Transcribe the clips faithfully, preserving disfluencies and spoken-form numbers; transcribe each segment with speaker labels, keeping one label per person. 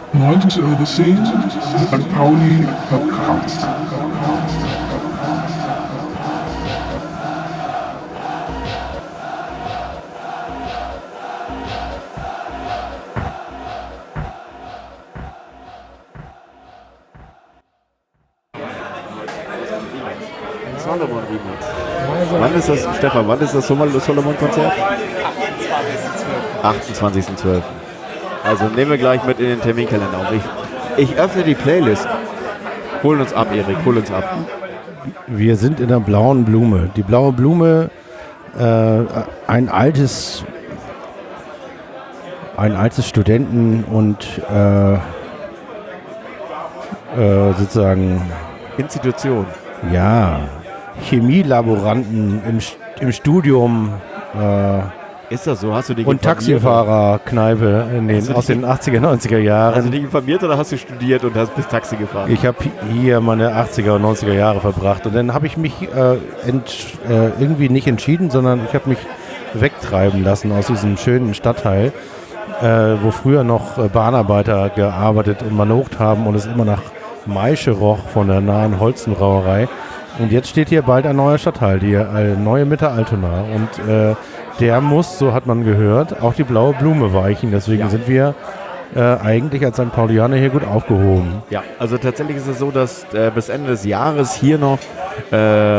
Speaker 1: Neuntes übersehen, Sankt Pauli verkrampft.
Speaker 2: Solomon Remix. Wann ist das, Stefan, wann ist das Solomon-Konzert? achtundzwanzigsten zwölften Also nehmen wir gleich mit in den Terminkalender auf. Ich, ich öffne die Playlist. Holen uns ab, Erik, hol uns ab.
Speaker 3: Wir sind in der blauen Blume. Die blaue Blume, äh, ein altes, ein altes Studenten- und äh, äh, sozusagen
Speaker 2: Institution.
Speaker 3: Ja, Chemielaboranten im, im Studium. Äh,
Speaker 2: Ist das so? Hast du dich
Speaker 3: und Taxifahrerkneipe in den, aus den achtziger, neunziger Jahren.
Speaker 2: Hast du dich informiert oder hast du studiert und hast bis Taxi gefahren?
Speaker 3: Ich habe hier meine achtziger und neunziger Jahre verbracht und dann habe ich mich äh, ent, äh, irgendwie nicht entschieden, sondern ich habe mich wegtreiben lassen aus diesem schönen Stadtteil, äh, wo früher noch äh, Bahnarbeiter gearbeitet und manocht haben und es immer nach Maische roch von der nahen Holzenbrauerei. Und jetzt steht hier bald ein neuer Stadtteil, die äh, neue Mitte Altona. Und äh, der muss, so hat man gehört, auch die blaue Blume weichen. Deswegen ja. sind wir äh, eigentlich als Sankt Paulianer hier gut aufgehoben.
Speaker 2: Ja, also tatsächlich ist es so, dass äh, bis Ende des Jahres hier noch äh,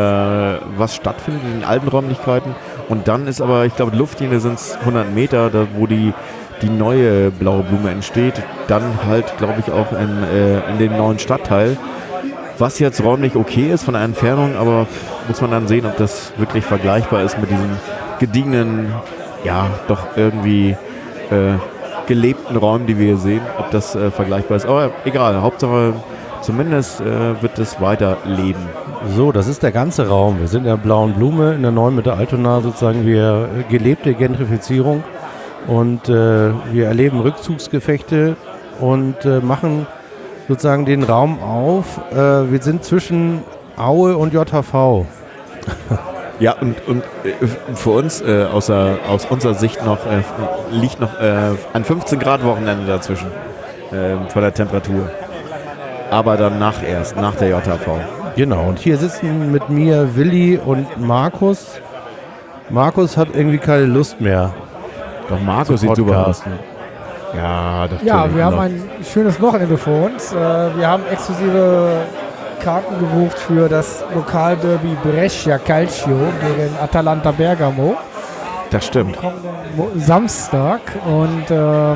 Speaker 2: was stattfindet in den alten Räumlichkeiten. Und dann ist aber, ich glaube, Luftlinie sind es hundert Meter, da, wo die die neue blaue Blume entsteht, dann halt, glaube ich, auch in, äh, in dem neuen Stadtteil, was jetzt räumlich okay ist von der Entfernung, aber muss man dann sehen, ob das wirklich vergleichbar ist mit diesen gediegenen, ja, doch irgendwie äh, gelebten Räumen, die wir hier sehen, ob das äh, vergleichbar ist. Aber egal, Hauptsache zumindest äh, wird es weiterleben.
Speaker 3: So, das ist der ganze Raum. Wir sind in der blauen Blume, in der neuen Mitte Altona sozusagen, wir gelebte Gentrifizierung. Und äh, wir erleben Rückzugsgefechte und äh, machen sozusagen den Raum auf. Äh, wir sind zwischen Aue und J H V.
Speaker 2: Ja, und, und äh, für uns äh, außer, aus unserer Sicht noch äh, liegt noch äh, ein fünfzehn Grad Wochenende dazwischen äh, von der Temperatur. Aber danach erst, nach der J H V.
Speaker 3: Genau, und hier sitzen mit mir Willi und Markus. Markus hat irgendwie keine Lust mehr.
Speaker 2: Doch Markus sieht super aus.
Speaker 4: Ja, ja, wir haben ein schönes Wochenende vor uns. Wir haben exklusive Karten gebucht für das Lokalderby Brescia Calcio gegen Atalanta Bergamo.
Speaker 2: Das stimmt.
Speaker 4: Samstag. Und ähm,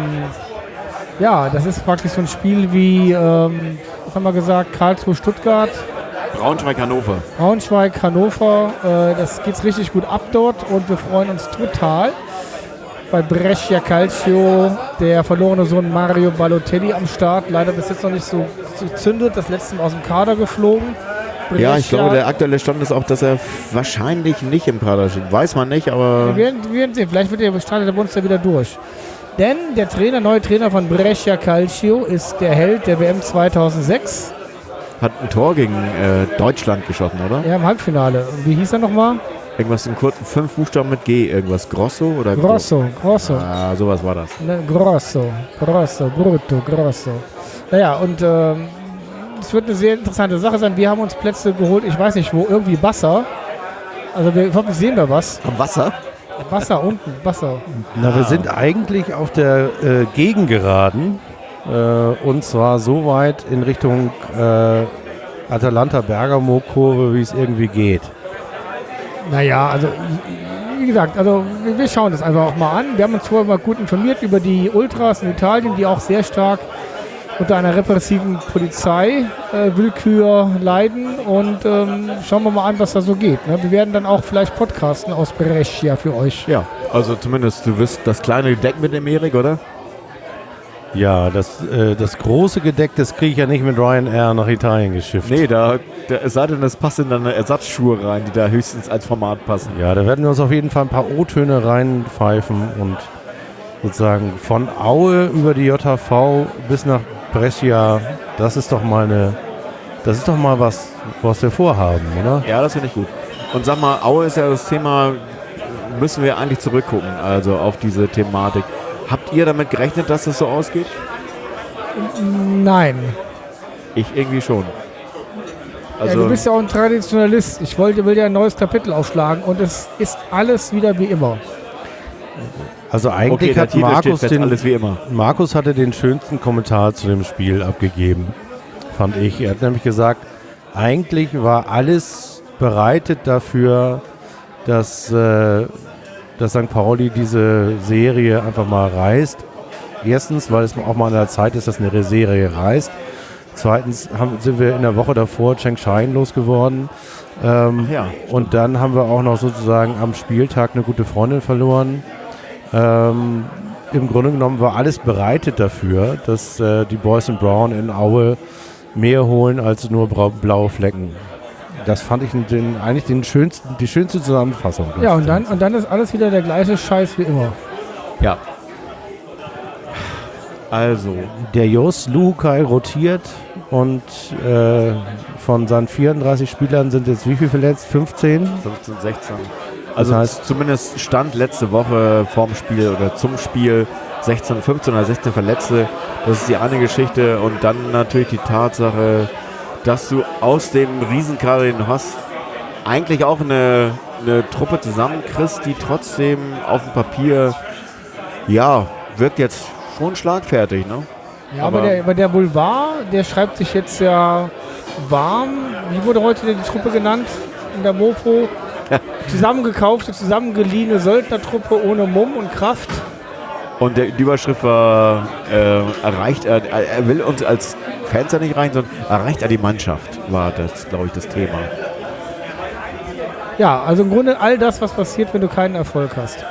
Speaker 4: ja, das ist praktisch so ein Spiel wie, ähm, was haben wir gesagt, Karlsruhe-Stuttgart.
Speaker 2: Braunschweig-Hannover.
Speaker 4: Braunschweig-Hannover. Äh, das geht richtig gut ab dort und wir freuen uns total. Bei Brescia Calcio, der verlorene Sohn Mario Balotelli am Start. Leider bis jetzt noch nicht so gezündet. Das letzte Mal aus dem Kader geflogen.
Speaker 2: Brescia. Ja, ich glaube, der aktuelle Stand ist auch, dass er wahrscheinlich nicht im Kader steht. Weiß man nicht, aber...
Speaker 4: Wir werden, wir werden sehen. Vielleicht wird der startet der Bundesliga wieder durch. Denn der Trainer, neue Trainer von Brescia Calcio ist der Held der W M zweitausendsechs.
Speaker 2: Hat ein Tor gegen äh, Deutschland geschossen, oder?
Speaker 4: Ja, im Halbfinale. Und wie hieß er nochmal?
Speaker 2: Irgendwas in kurzen fünf Buchstaben mit G. Irgendwas Grosso oder
Speaker 4: Grosso? Grosso.
Speaker 2: Ah, sowas war das.
Speaker 4: Ne, grosso. Grosso. Brutto. Grosso. Naja, und ähm, es wird eine sehr interessante Sache sein. Wir haben uns Plätze geholt, ich weiß nicht wo, irgendwie Wasser. Also wir, hoffentlich sehen wir was.
Speaker 2: Am Wasser?
Speaker 4: Wasser unten, Wasser.
Speaker 3: Na, wir sind eigentlich auf der äh, Gegengeraden. Äh, und zwar so weit in Richtung äh, Atalanta-Bergamo-Kurve, wie es irgendwie geht.
Speaker 4: Naja, also wie gesagt, also wir schauen das einfach auch mal an. Wir haben uns vorher mal gut informiert über die Ultras in Italien, die auch sehr stark unter einer repressiven Polizei-Willkür äh, leiden. Und ähm, schauen wir mal an, was da so geht. Ne? Wir werden dann auch vielleicht podcasten aus Brescia für euch.
Speaker 2: Ja, also zumindest du wirst das kleine Gedeck mit dem Erik, oder?
Speaker 3: Ja, das, äh, das große Gedeck, das kriege ich ja nicht mit Ryanair nach Italien geschifft.
Speaker 2: Nee, da, da, es sei denn, es passt in deine Ersatzschuhe rein, die da höchstens als Format passen.
Speaker 3: Ja, da werden wir uns auf jeden Fall ein paar O-Töne reinpfeifen und sozusagen von Aue über die J H V bis nach Brescia, das ist doch mal eine, das ist doch mal was, was wir vorhaben, oder?
Speaker 2: Ja, das finde ich gut. Und sag mal, Aue ist ja das Thema, müssen wir eigentlich zurückgucken, also auf diese Thematik. Habt ihr damit gerechnet, dass das so ausgeht?
Speaker 4: Nein.
Speaker 2: Ich irgendwie schon.
Speaker 4: Ja,
Speaker 2: Also,
Speaker 4: du bist ja auch ein Traditionalist. Ich wollte, will ja ein neues Kapitel aufschlagen und es ist alles wieder wie immer.
Speaker 3: Also
Speaker 2: okay,
Speaker 3: eigentlich
Speaker 2: der
Speaker 3: hat
Speaker 2: Titel steht
Speaker 3: Markus
Speaker 2: fest,
Speaker 3: den,
Speaker 2: alles wie immer.
Speaker 3: Markus hatte den schönsten Kommentar zu dem Spiel abgegeben, fand ich. Er hat nämlich gesagt, eigentlich war alles bereitet dafür, dass, äh, dass Sankt Pauli diese Serie einfach mal reißt. Erstens, weil es auch mal an der Zeit ist, dass eine Serie reißt. Zweitens haben, sind wir in der Woche davor Chengshai losgeworden. Ähm,
Speaker 2: Ja,
Speaker 3: und dann haben wir auch noch sozusagen am Spieltag eine gute Freundin verloren. Ähm, Im Grunde genommen war alles bereitet dafür, dass äh, die Boys in Brown in Aue mehr holen als nur brau- blaue Flecken. Das fand ich den, eigentlich den schönsten, die schönste Zusammenfassung.
Speaker 4: Ja, und dann, und dann ist alles wieder der gleiche Scheiß wie immer.
Speaker 2: Ja. Also,
Speaker 3: Der Jos Luhukai rotiert und äh, von seinen vierunddreißig Spielern sind jetzt wie viel verletzt? fünfzehn?
Speaker 2: fünfzehn, sechzehn. Also
Speaker 3: Das heißt-
Speaker 2: zumindest stand letzte Woche vorm Spiel oder zum Spiel sechzehn, fünfzehn oder sechzehn Verletzte. Das ist die eine Geschichte. Und dann natürlich die Tatsache, dass du aus dem Riesenkader, den du hast, eigentlich auch eine, eine Truppe zusammenkriegst, die trotzdem auf dem Papier, ja, wirkt jetzt schon schlagfertig, ne?
Speaker 4: Ja,
Speaker 2: Aber-
Speaker 4: aber, der, aber der Boulevard, der schreibt sich jetzt ja warm. Wie wurde heute die Truppe genannt in der Mopo? Zusammengekaufte, zusammengeliehene Söldnertruppe ohne Mumm und Kraft.
Speaker 2: Und der, die Überschrift war, äh, erreicht er, er will uns als Fans ja nicht rein, sondern erreicht er die Mannschaft, war das, glaube ich, das Thema.
Speaker 4: Ja, also im Grunde all das, was passiert, wenn du keinen Erfolg hast.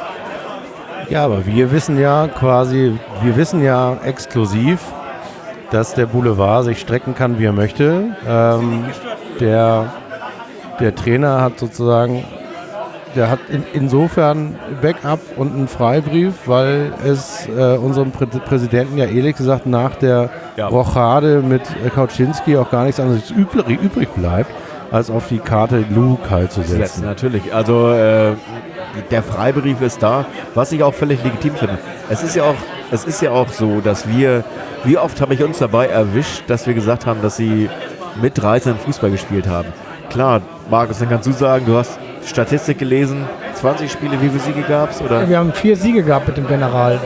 Speaker 3: Ja, aber wir wissen ja quasi, wir wissen ja exklusiv, dass der Boulevard sich strecken kann, wie er möchte. Ähm, der, der Trainer hat sozusagen, der hat in, insofern Backup und einen Freibrief, weil es äh, unserem Prä Präsidenten ja ehrlich gesagt nach der
Speaker 2: Ja.
Speaker 3: Rochade mit äh, Kauczynski auch gar nichts anderes übrig, übrig bleibt, als auf die Karte Luke halt zu
Speaker 2: Setzen,
Speaker 3: setzen.
Speaker 2: natürlich. Also äh, der Freibrief ist da, was ich auch völlig legitim finde. Es ist ja auch, es ist ja auch so, dass wir, wie oft habe ich uns dabei erwischt, dass wir gesagt haben, dass sie mit dreizehn Fußball gespielt haben. Klar, Markus, dann kannst du sagen, du hast Statistik gelesen, zwanzig Spiele, wie viele Siege gab es? Oder
Speaker 4: Wir haben vier Siege gehabt mit dem General.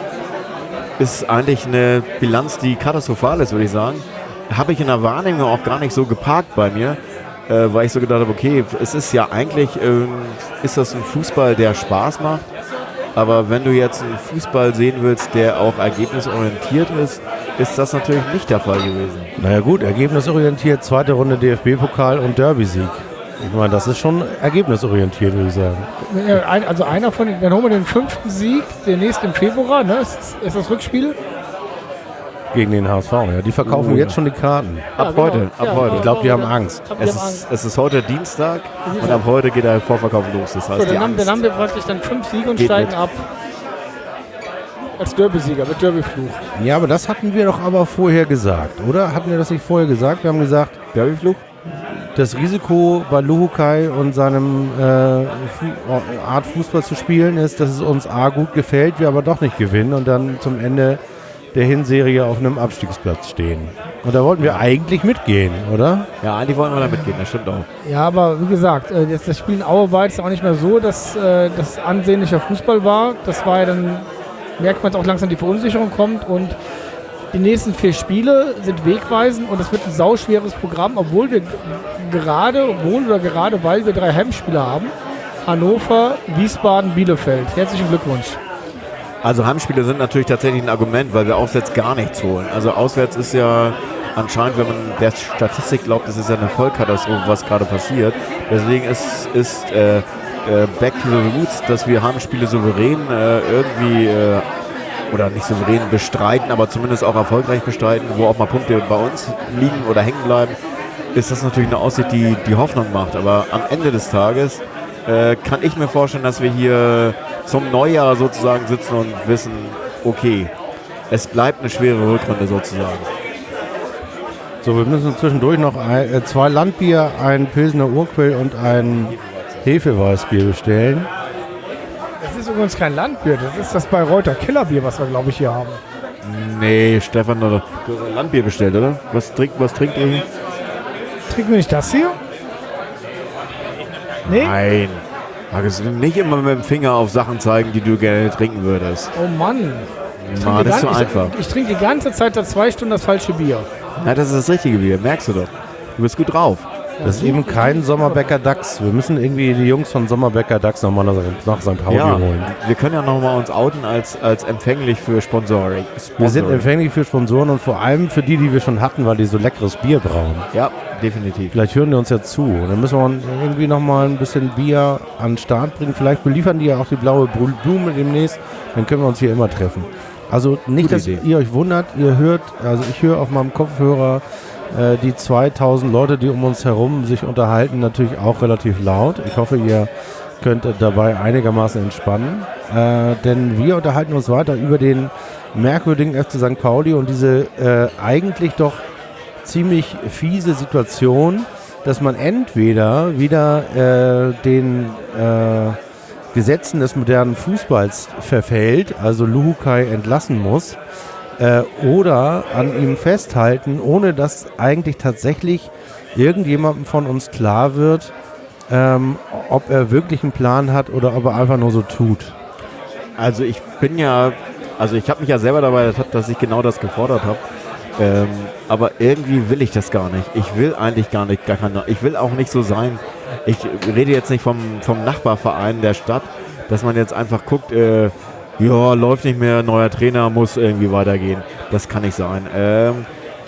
Speaker 2: ist eigentlich eine Bilanz, die katastrophal ist, würde ich sagen. Habe ich in der Wahrnehmung auch gar nicht so geparkt bei mir, äh, weil ich so gedacht habe, okay, es ist ja eigentlich, ähm, ist das ein Fußball, der Spaß macht, aber wenn du jetzt einen Fußball sehen willst, der auch ergebnisorientiert ist, ist das natürlich nicht der Fall gewesen.
Speaker 3: Naja gut, ergebnisorientiert, zweite Runde D F B-Pokal und Derby-Sieg. Ich meine, das ist schon ergebnisorientiert, würde ich sagen.
Speaker 4: Ja, ein- Also einer von den, dann holen wir den fünften Sieg, der nächste im Februar, ne? Ist, ist das Rückspiel?
Speaker 3: Gegen den H S V, ja. Die verkaufen
Speaker 2: Oh.
Speaker 3: jetzt schon die Karten.
Speaker 2: Ab
Speaker 4: genau.
Speaker 2: heute, ab
Speaker 4: Ja,
Speaker 2: heute.
Speaker 3: Ich glaube, die haben Angst.
Speaker 4: Ich glaub, die
Speaker 2: Es
Speaker 4: haben
Speaker 2: ist,
Speaker 4: Angst.
Speaker 2: es ist heute Dienstag und ab heute geht der Vorverkauf los. Das heißt,
Speaker 4: So,
Speaker 2: die
Speaker 4: dann, haben,
Speaker 2: Angst.
Speaker 4: dann haben wir praktisch dann fünf Siege und
Speaker 2: Geht
Speaker 4: steigen
Speaker 2: mit.
Speaker 4: ab. Als Derby-Sieger mit Derby-Fluch.
Speaker 3: Ja, aber das hatten wir doch aber vorher gesagt, oder? Hatten wir das nicht vorher gesagt? Wir haben gesagt,
Speaker 2: Derbyflug?
Speaker 3: das Risiko bei Luhukai und seinem äh, Fu Art Fußball zu spielen ist, dass es uns A gut gefällt, wir aber doch nicht gewinnen und dann zum Ende der Hinserie auf einem Abstiegsplatz stehen. Und da wollten wir eigentlich mitgehen, oder?
Speaker 2: Ja, eigentlich wollen wir da mitgehen, das stimmt auch.
Speaker 4: Ja, aber wie gesagt, äh, das, das Spiel in Aue war jetzt auch nicht mehr so, dass äh, das ansehnlicher Fußball war. Das war ja dann, merkt man auch langsam, die Verunsicherung kommt und die nächsten vier Spiele sind wegweisend und es wird ein sauschweres Programm, obwohl wir g- gerade, obwohl oder gerade weil wir drei Heimspiele haben. Hannover, Wiesbaden, Bielefeld. Herzlichen Glückwunsch.
Speaker 2: Also Heimspiele sind natürlich tatsächlich ein Argument, weil wir auswärts gar nichts holen. Also auswärts ist ja anscheinend, wenn man der Statistik glaubt, das ist ja eine Vollkatastrophe, was gerade passiert. Deswegen ist, ist äh, äh, back to the roots, dass wir Heimspiele souverän äh, irgendwie, äh, oder nicht souverän bestreiten, aber zumindest auch erfolgreich bestreiten, wo auch mal Punkte bei uns liegen oder hängen bleiben, ist das natürlich eine Aussicht, die die Hoffnung macht. Aber am Ende des Tages äh, kann ich mir vorstellen, dass wir hier zum Neujahr sozusagen sitzen und wissen, okay, es bleibt eine schwere Rückrunde sozusagen.
Speaker 3: So, wir müssen zwischendurch noch ein, äh, zwei Landbier, ein Pilsener Urquell und ein Hefeweißbier bestellen.
Speaker 4: Das ist übrigens kein Landbier, das ist das Bayreuther Killerbier, was wir, glaube ich, hier haben.
Speaker 2: Nee, Stefan, oder? Du hast ein Landbier bestellt, oder? Was trinkt, was trinkt ihr hier?
Speaker 4: Trinken wir nicht das hier? Nee?
Speaker 2: Nein. Markus, nicht immer mit dem Finger auf Sachen zeigen, die du gerne trinken würdest.
Speaker 4: Oh Mann. Ich
Speaker 2: Na,
Speaker 4: trinke
Speaker 2: das ist
Speaker 4: die
Speaker 2: so
Speaker 4: gan-
Speaker 2: einfach.
Speaker 4: Ich, ich trinke die ganze Zeit seit zwei Stunden das falsche Bier.
Speaker 2: Ja, das ist das richtige Bier, merkst du doch. Du bist gut drauf.
Speaker 3: Das ist eben kein Sommerbäcker Dachs. Wir müssen irgendwie die Jungs von Sommerbäcker Dachs nochmal nach, nach Sankt Pauli
Speaker 2: Ja,
Speaker 3: holen.
Speaker 2: wir können ja nochmal uns outen als, als empfänglich für Sponsoring.
Speaker 3: Wir sind
Speaker 2: Sponsoring.
Speaker 3: empfänglich für Sponsoren und vor allem für die, die wir schon hatten, weil die so leckeres Bier brauen.
Speaker 2: Ja, definitiv.
Speaker 3: Vielleicht hören die uns ja zu. Und dann müssen wir irgendwie nochmal ein bisschen Bier an den Start bringen. Vielleicht beliefern die ja auch die blaue Blume demnächst. Dann können wir uns hier immer treffen. Also nicht,
Speaker 2: Gute
Speaker 3: dass
Speaker 2: Idee.
Speaker 3: ihr euch wundert. Ihr hört, also ich höre auf meinem Kopfhörer äh, die zweitausend Leute, die um uns herum sich unterhalten, natürlich auch relativ laut. Ich hoffe, ihr könnt dabei einigermaßen entspannen. Äh, denn wir unterhalten uns weiter über den merkwürdigen F C Sankt Pauli und diese äh, eigentlich doch ziemlich fiese Situation, dass man entweder wieder äh, den äh, Gesetzen des modernen Fußballs verfällt, also Luhukai entlassen muss, äh, oder an ihm festhalten, ohne dass eigentlich tatsächlich irgendjemandem von uns klar wird, ähm, ob er wirklich einen Plan hat oder ob er einfach nur so tut.
Speaker 2: Also ich bin ja, also ich habe mich ja selber dabei ertappt, dass ich genau das gefordert habe. Ähm, aber irgendwie will ich das gar nicht. Ich will eigentlich gar nicht, gar keine, ich will auch nicht so sein. Ich rede jetzt nicht vom, vom Nachbarverein der Stadt, dass man jetzt einfach guckt, äh, ja, läuft nicht mehr, neuer Trainer, muss irgendwie weitergehen. Das kann nicht sein. Ähm,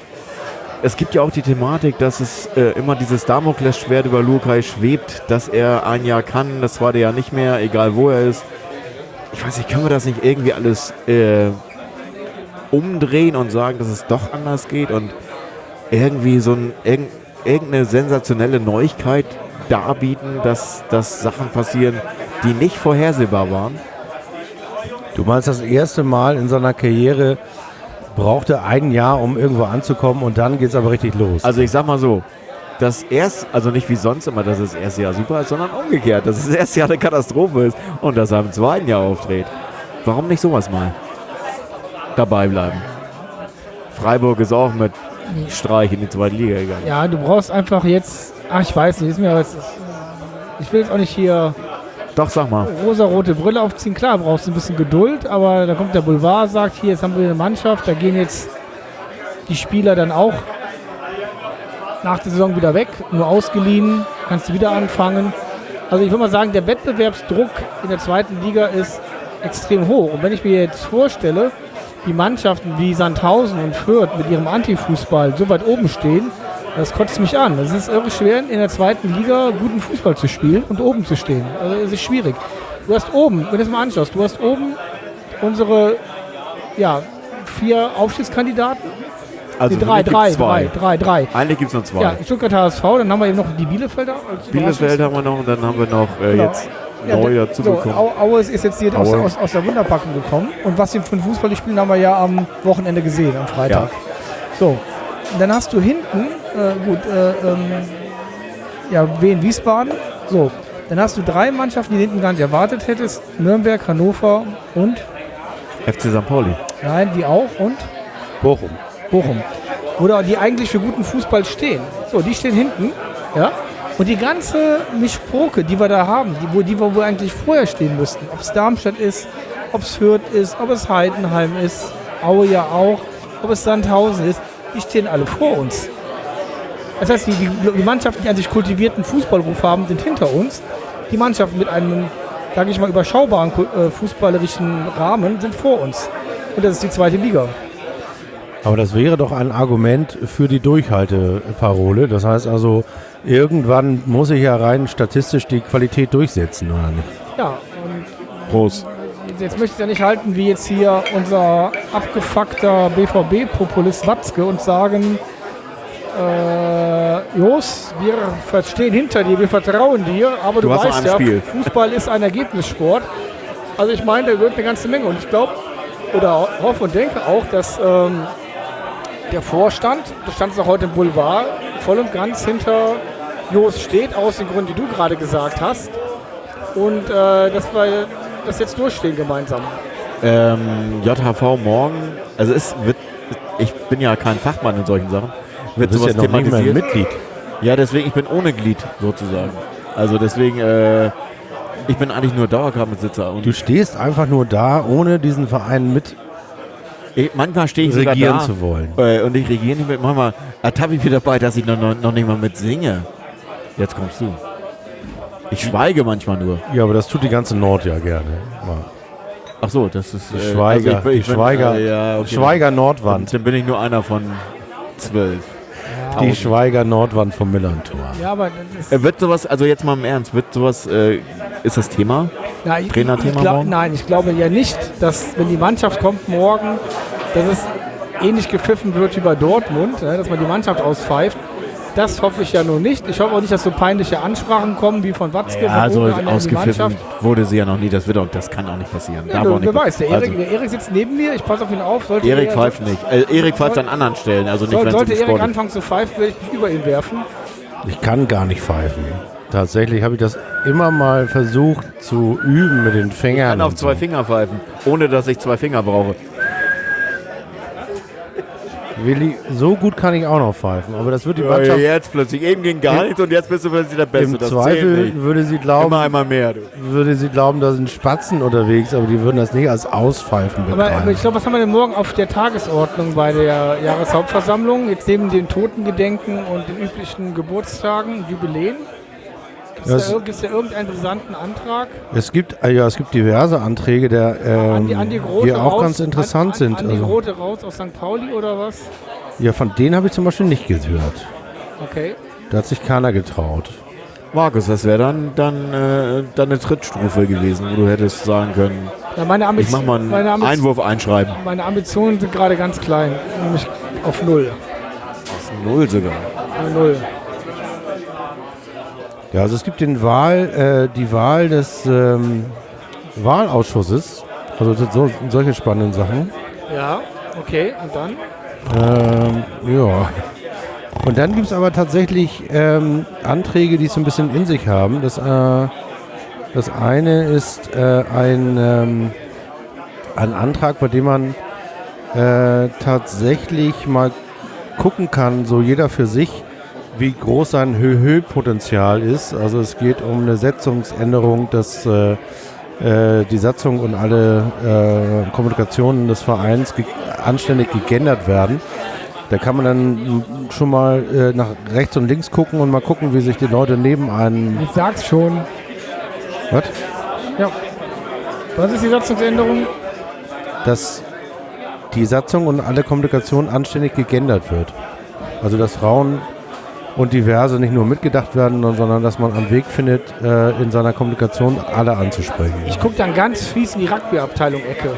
Speaker 2: es gibt ja auch die Thematik, dass es äh, immer dieses Damoklesschwert über Luhukai schwebt, dass er ein Jahr kann, das war der ja nicht mehr, egal wo er ist. Ich weiß nicht, können wir das nicht irgendwie alles äh, umdrehen und sagen, dass es doch anders geht und irgendwie so ein, irg irgendeine sensationelle Neuigkeit darbieten, dass, dass Sachen passieren, die nicht vorhersehbar waren?
Speaker 3: Du meinst, das erste Mal in seiner Karriere braucht er ein Jahr, um irgendwo anzukommen und dann geht es aber richtig los.
Speaker 2: Also ich sag mal so, das erst, also nicht wie sonst immer, dass das erste Jahr super ist, sondern umgekehrt, dass das erste Jahr eine Katastrophe ist und dass er im zweiten Jahr auftritt. Warum nicht sowas mal dabei bleiben? Freiburg ist auch mit Streich in die zweite Liga gegangen.
Speaker 4: Ja, du brauchst einfach jetzt, ach ich weiß nicht, ist mir jetzt, ich will jetzt auch nicht hier
Speaker 2: Doch, sag mal.
Speaker 4: rosa-rote Brille aufziehen. Klar, brauchst du ein bisschen Geduld, aber da kommt der Boulevard, sagt, hier, jetzt haben wir eine Mannschaft, da gehen jetzt die Spieler dann auch nach der Saison wieder weg, nur ausgeliehen, kannst du wieder anfangen. Also ich würde mal sagen, der Wettbewerbsdruck in der zweiten Liga ist extrem hoch. Und wenn ich mir jetzt vorstelle, die Mannschaften wie Sandhausen und Fürth mit ihrem Antifußball so weit oben stehen, das kotzt mich an. Es ist irre schwer, in der zweiten Liga guten Fußball zu spielen und oben zu stehen. Also es ist schwierig. Du hast oben, wenn du es mal anschaust, du hast oben unsere ja, vier Aufstiegskandidaten.
Speaker 2: Also
Speaker 4: Die drei,
Speaker 2: für mich
Speaker 4: drei,
Speaker 2: gibt's zwei.
Speaker 4: drei, drei, drei.
Speaker 2: Eigentlich gibt es nur zwei.
Speaker 4: Ja, Stuttgart H S V, dann haben wir eben noch die Bielefelder. als
Speaker 2: Bielefeld haben wir noch und dann haben wir noch äh,
Speaker 4: Genau.
Speaker 2: jetzt
Speaker 4: Ja,
Speaker 2: neu
Speaker 4: der-
Speaker 2: dazu
Speaker 4: so,
Speaker 2: bekommen.
Speaker 4: Au- Aue ist jetzt hier aus,
Speaker 2: Aue.
Speaker 4: aus, aus der Wunderpackung gekommen. Und was sie für einen Fußball spielen, haben wir ja am Wochenende gesehen, am Freitag. So, und dann hast du hinten, äh, gut, äh, ähm, ja, Wien Wiesbaden. So, dann hast du drei Mannschaften, die du hinten gar nicht erwartet hättest. Nürnberg, Hannover und,
Speaker 2: F C Sankt Pauli.
Speaker 4: nein, die auch und
Speaker 3: Bochum.
Speaker 4: Bochum. Oder die eigentlich für guten Fußball stehen. So, die stehen hinten, ja. Und die ganze Mischpoke, die wir da haben, die, wo, die wir wo eigentlich vorher stehen müssten, ob es Darmstadt ist, ob es Fürth ist, ob es Heidenheim ist, Aue ja auch, ob es Sandhausen ist, die stehen alle vor uns. Das heißt, die, die, die Mannschaften, die an sich kultivierten Fußballruf haben, sind hinter uns. Die Mannschaften mit einem, sage ich mal, überschaubaren äh, fußballerischen Rahmen sind vor uns. Und das ist die zweite Liga.
Speaker 3: Aber das wäre doch ein Argument für die Durchhalteparole. Das heißt also, irgendwann muss sich ja rein statistisch die Qualität durchsetzen, oder nicht?
Speaker 4: Ja, und
Speaker 2: Prost.
Speaker 4: jetzt möchte ich ja nicht halten, wie jetzt hier unser abgefuckter B V B-Populist Watzke und sagen, äh, Jos, wir verstehen hinter dir, wir vertrauen dir, aber du,
Speaker 2: Du hast noch
Speaker 4: weißt
Speaker 2: ein
Speaker 4: ja,
Speaker 2: Spiel.
Speaker 4: Fußball ist ein Ergebnissport. Also ich meine, da gehört eine ganze Menge. Und ich glaube, oder hoffe und denke auch, dass ähm, der Vorstand, du standst auch heute im Boulevard, voll und ganz hinter Jos steht, aus den Gründen, die du gerade gesagt hast. Und äh, dass wir das jetzt durchstehen gemeinsam.
Speaker 2: Ähm, J H V morgen, also es wird, ich bin ja kein Fachmann in solchen Sachen, wird
Speaker 3: Du bist
Speaker 2: sowas
Speaker 3: ja noch nicht mehr ein
Speaker 2: thematisiert.
Speaker 3: Mitglied.
Speaker 2: Ja, deswegen, ich bin ohne Glied sozusagen. Also deswegen, äh, ich bin eigentlich nur Dauerkartenbesitzer. Und
Speaker 3: Du stehst einfach nur da, ohne diesen Verein mit
Speaker 2: ich, manchmal stehe ich sogar
Speaker 3: regieren
Speaker 2: da
Speaker 3: zu wollen.
Speaker 2: äh, und ich regiere nicht mit. Manchmal ertappe ich mich dabei, dass ich noch, noch, noch nicht mal mit singe. Jetzt kommst du. Ich schweige manchmal nur.
Speaker 3: Ja, aber das tut die ganze Nord ja gerne. Ja.
Speaker 2: Ach so, das ist...
Speaker 3: Die
Speaker 2: äh,
Speaker 3: Schweiger,
Speaker 2: also ich bin- ich
Speaker 3: die
Speaker 2: bin,
Speaker 3: Schweiger,
Speaker 2: äh, ja, okay.
Speaker 3: Schweiger
Speaker 2: Dann,
Speaker 3: Nordwand.
Speaker 2: dann bin ich nur einer von zwölf.
Speaker 3: Die Schweiger Nordwand vom Millantor.
Speaker 4: Ja, aber das ist.
Speaker 2: Äh, wird sowas, also jetzt mal im Ernst, wird sowas, äh, ist das Thema?
Speaker 4: Na, ich,
Speaker 2: Trainerthema
Speaker 4: ich glaub,
Speaker 2: morgen?
Speaker 4: Nein, ich glaube ja nicht, dass, wenn die Mannschaft kommt morgen, dass es ähnlich gepfiffen wird wie bei Dortmund, ne, dass man die Mannschaft auspfeift. Das hoffe ich ja nur nicht. Ich hoffe auch nicht, dass so peinliche Ansprachen kommen wie von Watzke.
Speaker 2: Ja,
Speaker 4: von
Speaker 2: so
Speaker 4: Uwe an die
Speaker 2: ausgepfiffen
Speaker 4: Mannschaft.
Speaker 2: wurde sie ja noch nie. Das, wird auch, das kann auch nicht passieren.
Speaker 4: Ja,
Speaker 2: Darf
Speaker 4: du,
Speaker 2: auch nicht
Speaker 4: wer weiß, der
Speaker 2: also,
Speaker 4: Erik, der Erik sitzt neben mir, ich passe auf ihn auf. Sollte
Speaker 2: Erik
Speaker 4: er-
Speaker 2: pfeift nicht. Äh, Erik pfeift an anderen Stellen, also nicht,
Speaker 4: Soll,
Speaker 2: wenn es
Speaker 4: sollte
Speaker 2: um
Speaker 4: Erik
Speaker 2: Sport ist.
Speaker 4: anfangen zu pfeifen, will ich mich über ihn werfen.
Speaker 3: Ich kann gar nicht pfeifen. Tatsächlich habe ich das immer mal versucht zu üben mit den
Speaker 2: Ich
Speaker 3: Fingern.
Speaker 2: kann auf
Speaker 3: und
Speaker 2: zwei
Speaker 3: so.
Speaker 2: Finger pfeifen, ohne dass ich zwei Finger brauche.
Speaker 3: Willi, so gut kann ich auch noch pfeifen, aber das wird die
Speaker 2: Ja,
Speaker 3: Mannschaft
Speaker 2: jetzt plötzlich. Eben ging gar
Speaker 3: Im-
Speaker 2: nicht und jetzt bist du plötzlich der Beste.
Speaker 3: im
Speaker 2: Das
Speaker 3: Zweifel
Speaker 2: zählt nicht.
Speaker 3: würde sie glauben,
Speaker 2: Immer einmal mehr. Du.
Speaker 3: würde sie glauben, da sind Spatzen unterwegs, aber die würden das nicht als Auspfeifen
Speaker 4: Aber, aber
Speaker 3: begreifen.
Speaker 4: ich glaube, was haben wir denn morgen auf der Tagesordnung bei der Jahreshauptversammlung? Jetzt neben den Totengedenken und den üblichen Geburtstagen, Jubiläen. Gibt es
Speaker 3: Das-
Speaker 4: da, ir- gibt's da irgendeinen brisanten Antrag?
Speaker 3: Es gibt, äh, ja, es gibt diverse Anträge, der, ähm,
Speaker 4: Andi, Andi Grote
Speaker 3: die auch
Speaker 4: raus,
Speaker 3: ganz interessant
Speaker 4: An- An-
Speaker 3: sind.
Speaker 4: Andi
Speaker 3: Also,
Speaker 4: Grote raus aus Sankt Pauli oder was?
Speaker 3: ja, von denen habe ich zum Beispiel nicht gehört.
Speaker 4: Okay.
Speaker 3: Da hat sich keiner getraut.
Speaker 2: Markus, das wäre dann, dann, äh, dann eine Trittstufe gewesen, wo du hättest sagen können,
Speaker 4: Ja, meine
Speaker 2: ich
Speaker 4: Ambition,
Speaker 2: mach mal einen
Speaker 4: meine, Ambition,
Speaker 2: Einwurf einschreiben.
Speaker 4: meine Ambitionen sind gerade ganz klein, nämlich auf Null.
Speaker 2: Null sogar.
Speaker 4: Auf Null.
Speaker 3: Ja, also es gibt den Wahl, äh, die Wahl des ähm, Wahlausschusses, also so, solche spannenden Sachen.
Speaker 4: Ja, okay. Und dann?
Speaker 3: Ähm, ja. Und dann gibt es aber tatsächlich ähm, Anträge, die es so ein bisschen in sich haben. Das, äh, das eine ist äh, ein, ähm, ein Antrag, bei dem man äh, tatsächlich mal gucken kann, so jeder für sich, wie groß sein Höhö-Potenzial ist. Also es geht um eine Setzungsänderung, dass äh, äh, die Satzung und alle äh, Kommunikationen des Vereins ge anständig gegendert werden. Da kann man dann schon mal äh, nach rechts und links gucken und mal gucken, wie sich die Leute neben einem...
Speaker 4: Ich sag's schon.
Speaker 3: Was?
Speaker 4: Ja. Was ist die Satzungsänderung?
Speaker 3: Dass die Satzung und alle Kommunikation anständig gegendert wird. Also dass Frauen und Diverse nicht nur mitgedacht werden, sondern dass man einen Weg findet, äh, in seiner Kommunikation alle anzusprechen.
Speaker 4: Ich guck dann ganz fies in die Rugby-Abteilung Ecke.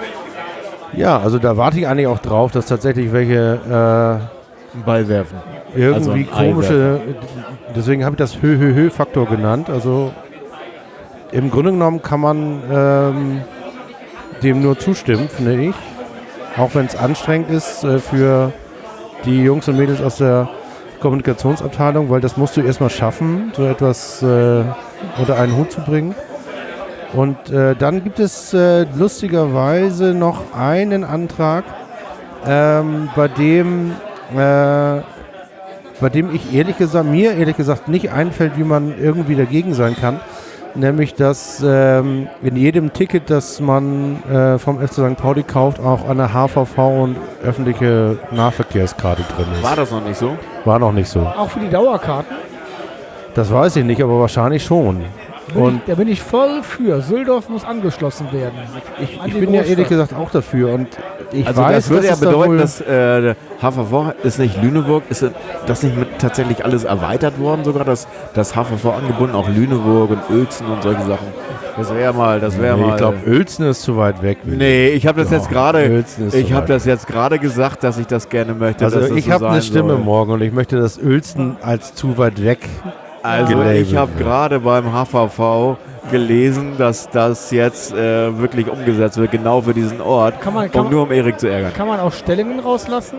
Speaker 3: Ja, also da warte ich eigentlich auch drauf, dass tatsächlich welche
Speaker 2: Einen Ball werfen.
Speaker 3: äh, irgendwie
Speaker 2: Also ein Ei
Speaker 3: komische, deswegen habe ich das Hö-Hö-Hö-Faktor genannt. Also im Grunde genommen kann man ähm, dem nur zustimmen, finde ich. Auch wenn es anstrengend ist äh, für die Jungs und Mädels aus der Kommunikationsabteilung, weil das musst du erstmal schaffen, so etwas äh, unter einen Hut zu bringen. Und äh, dann gibt es äh, lustigerweise noch einen Antrag, ähm, bei dem äh, bei dem ich ehrlich gesagt, mir ehrlich gesagt nicht einfällt, wie man irgendwie dagegen sein kann. Nämlich, dass ähm, in jedem Ticket, das man äh, vom F C Sankt Pauli kauft, auch eine H V V und öffentliche Nahverkehrskarte drin ist.
Speaker 2: War das noch nicht so?
Speaker 3: War noch nicht so.
Speaker 4: Auch für die Dauerkarten.
Speaker 3: Das weiß ich nicht, aber wahrscheinlich schon.
Speaker 4: Bin
Speaker 3: Und
Speaker 4: ich, da bin ich voll für. Süldorf muss angeschlossen werden.
Speaker 3: ich,
Speaker 4: An
Speaker 3: ich
Speaker 4: die
Speaker 3: bin ja
Speaker 4: Großstadt.
Speaker 3: ehrlich gesagt auch dafür. Und ich
Speaker 2: Also
Speaker 3: weiß,
Speaker 2: das würde ja
Speaker 3: es da
Speaker 2: bedeuten,
Speaker 3: wohl-
Speaker 2: dass äh, der H V V ist nicht Lüneburg, ist das nicht mit tatsächlich alles erweitert worden sogar, dass das H V V angebunden auch Lüneburg und Uelzen und solche Sachen. Das wäre mal, das wäre
Speaker 3: Nee,
Speaker 2: mal.
Speaker 3: ich glaube, Uelzen ist zu weit weg.
Speaker 2: nee, ich habe das
Speaker 3: Ja,
Speaker 2: jetzt gerade,
Speaker 3: Uelzen ist
Speaker 2: ich
Speaker 3: zu
Speaker 2: habe
Speaker 3: weit.
Speaker 2: das jetzt gerade gesagt, dass ich das gerne möchte. dass
Speaker 3: Also
Speaker 2: das
Speaker 3: ich
Speaker 2: so
Speaker 3: habe eine
Speaker 2: sein
Speaker 3: Stimme
Speaker 2: soll.
Speaker 3: morgen und ich möchte das Uelzen als zu weit weg.
Speaker 2: Also
Speaker 3: gelabelt
Speaker 2: ich habe
Speaker 3: wird.
Speaker 2: gerade beim H V V gelesen, dass das jetzt äh, wirklich umgesetzt wird, genau für diesen Ort,
Speaker 4: Kann man- kann
Speaker 2: um
Speaker 4: man-
Speaker 2: nur um Erik zu ärgern.
Speaker 4: Kann man auch Stellingen rauslassen?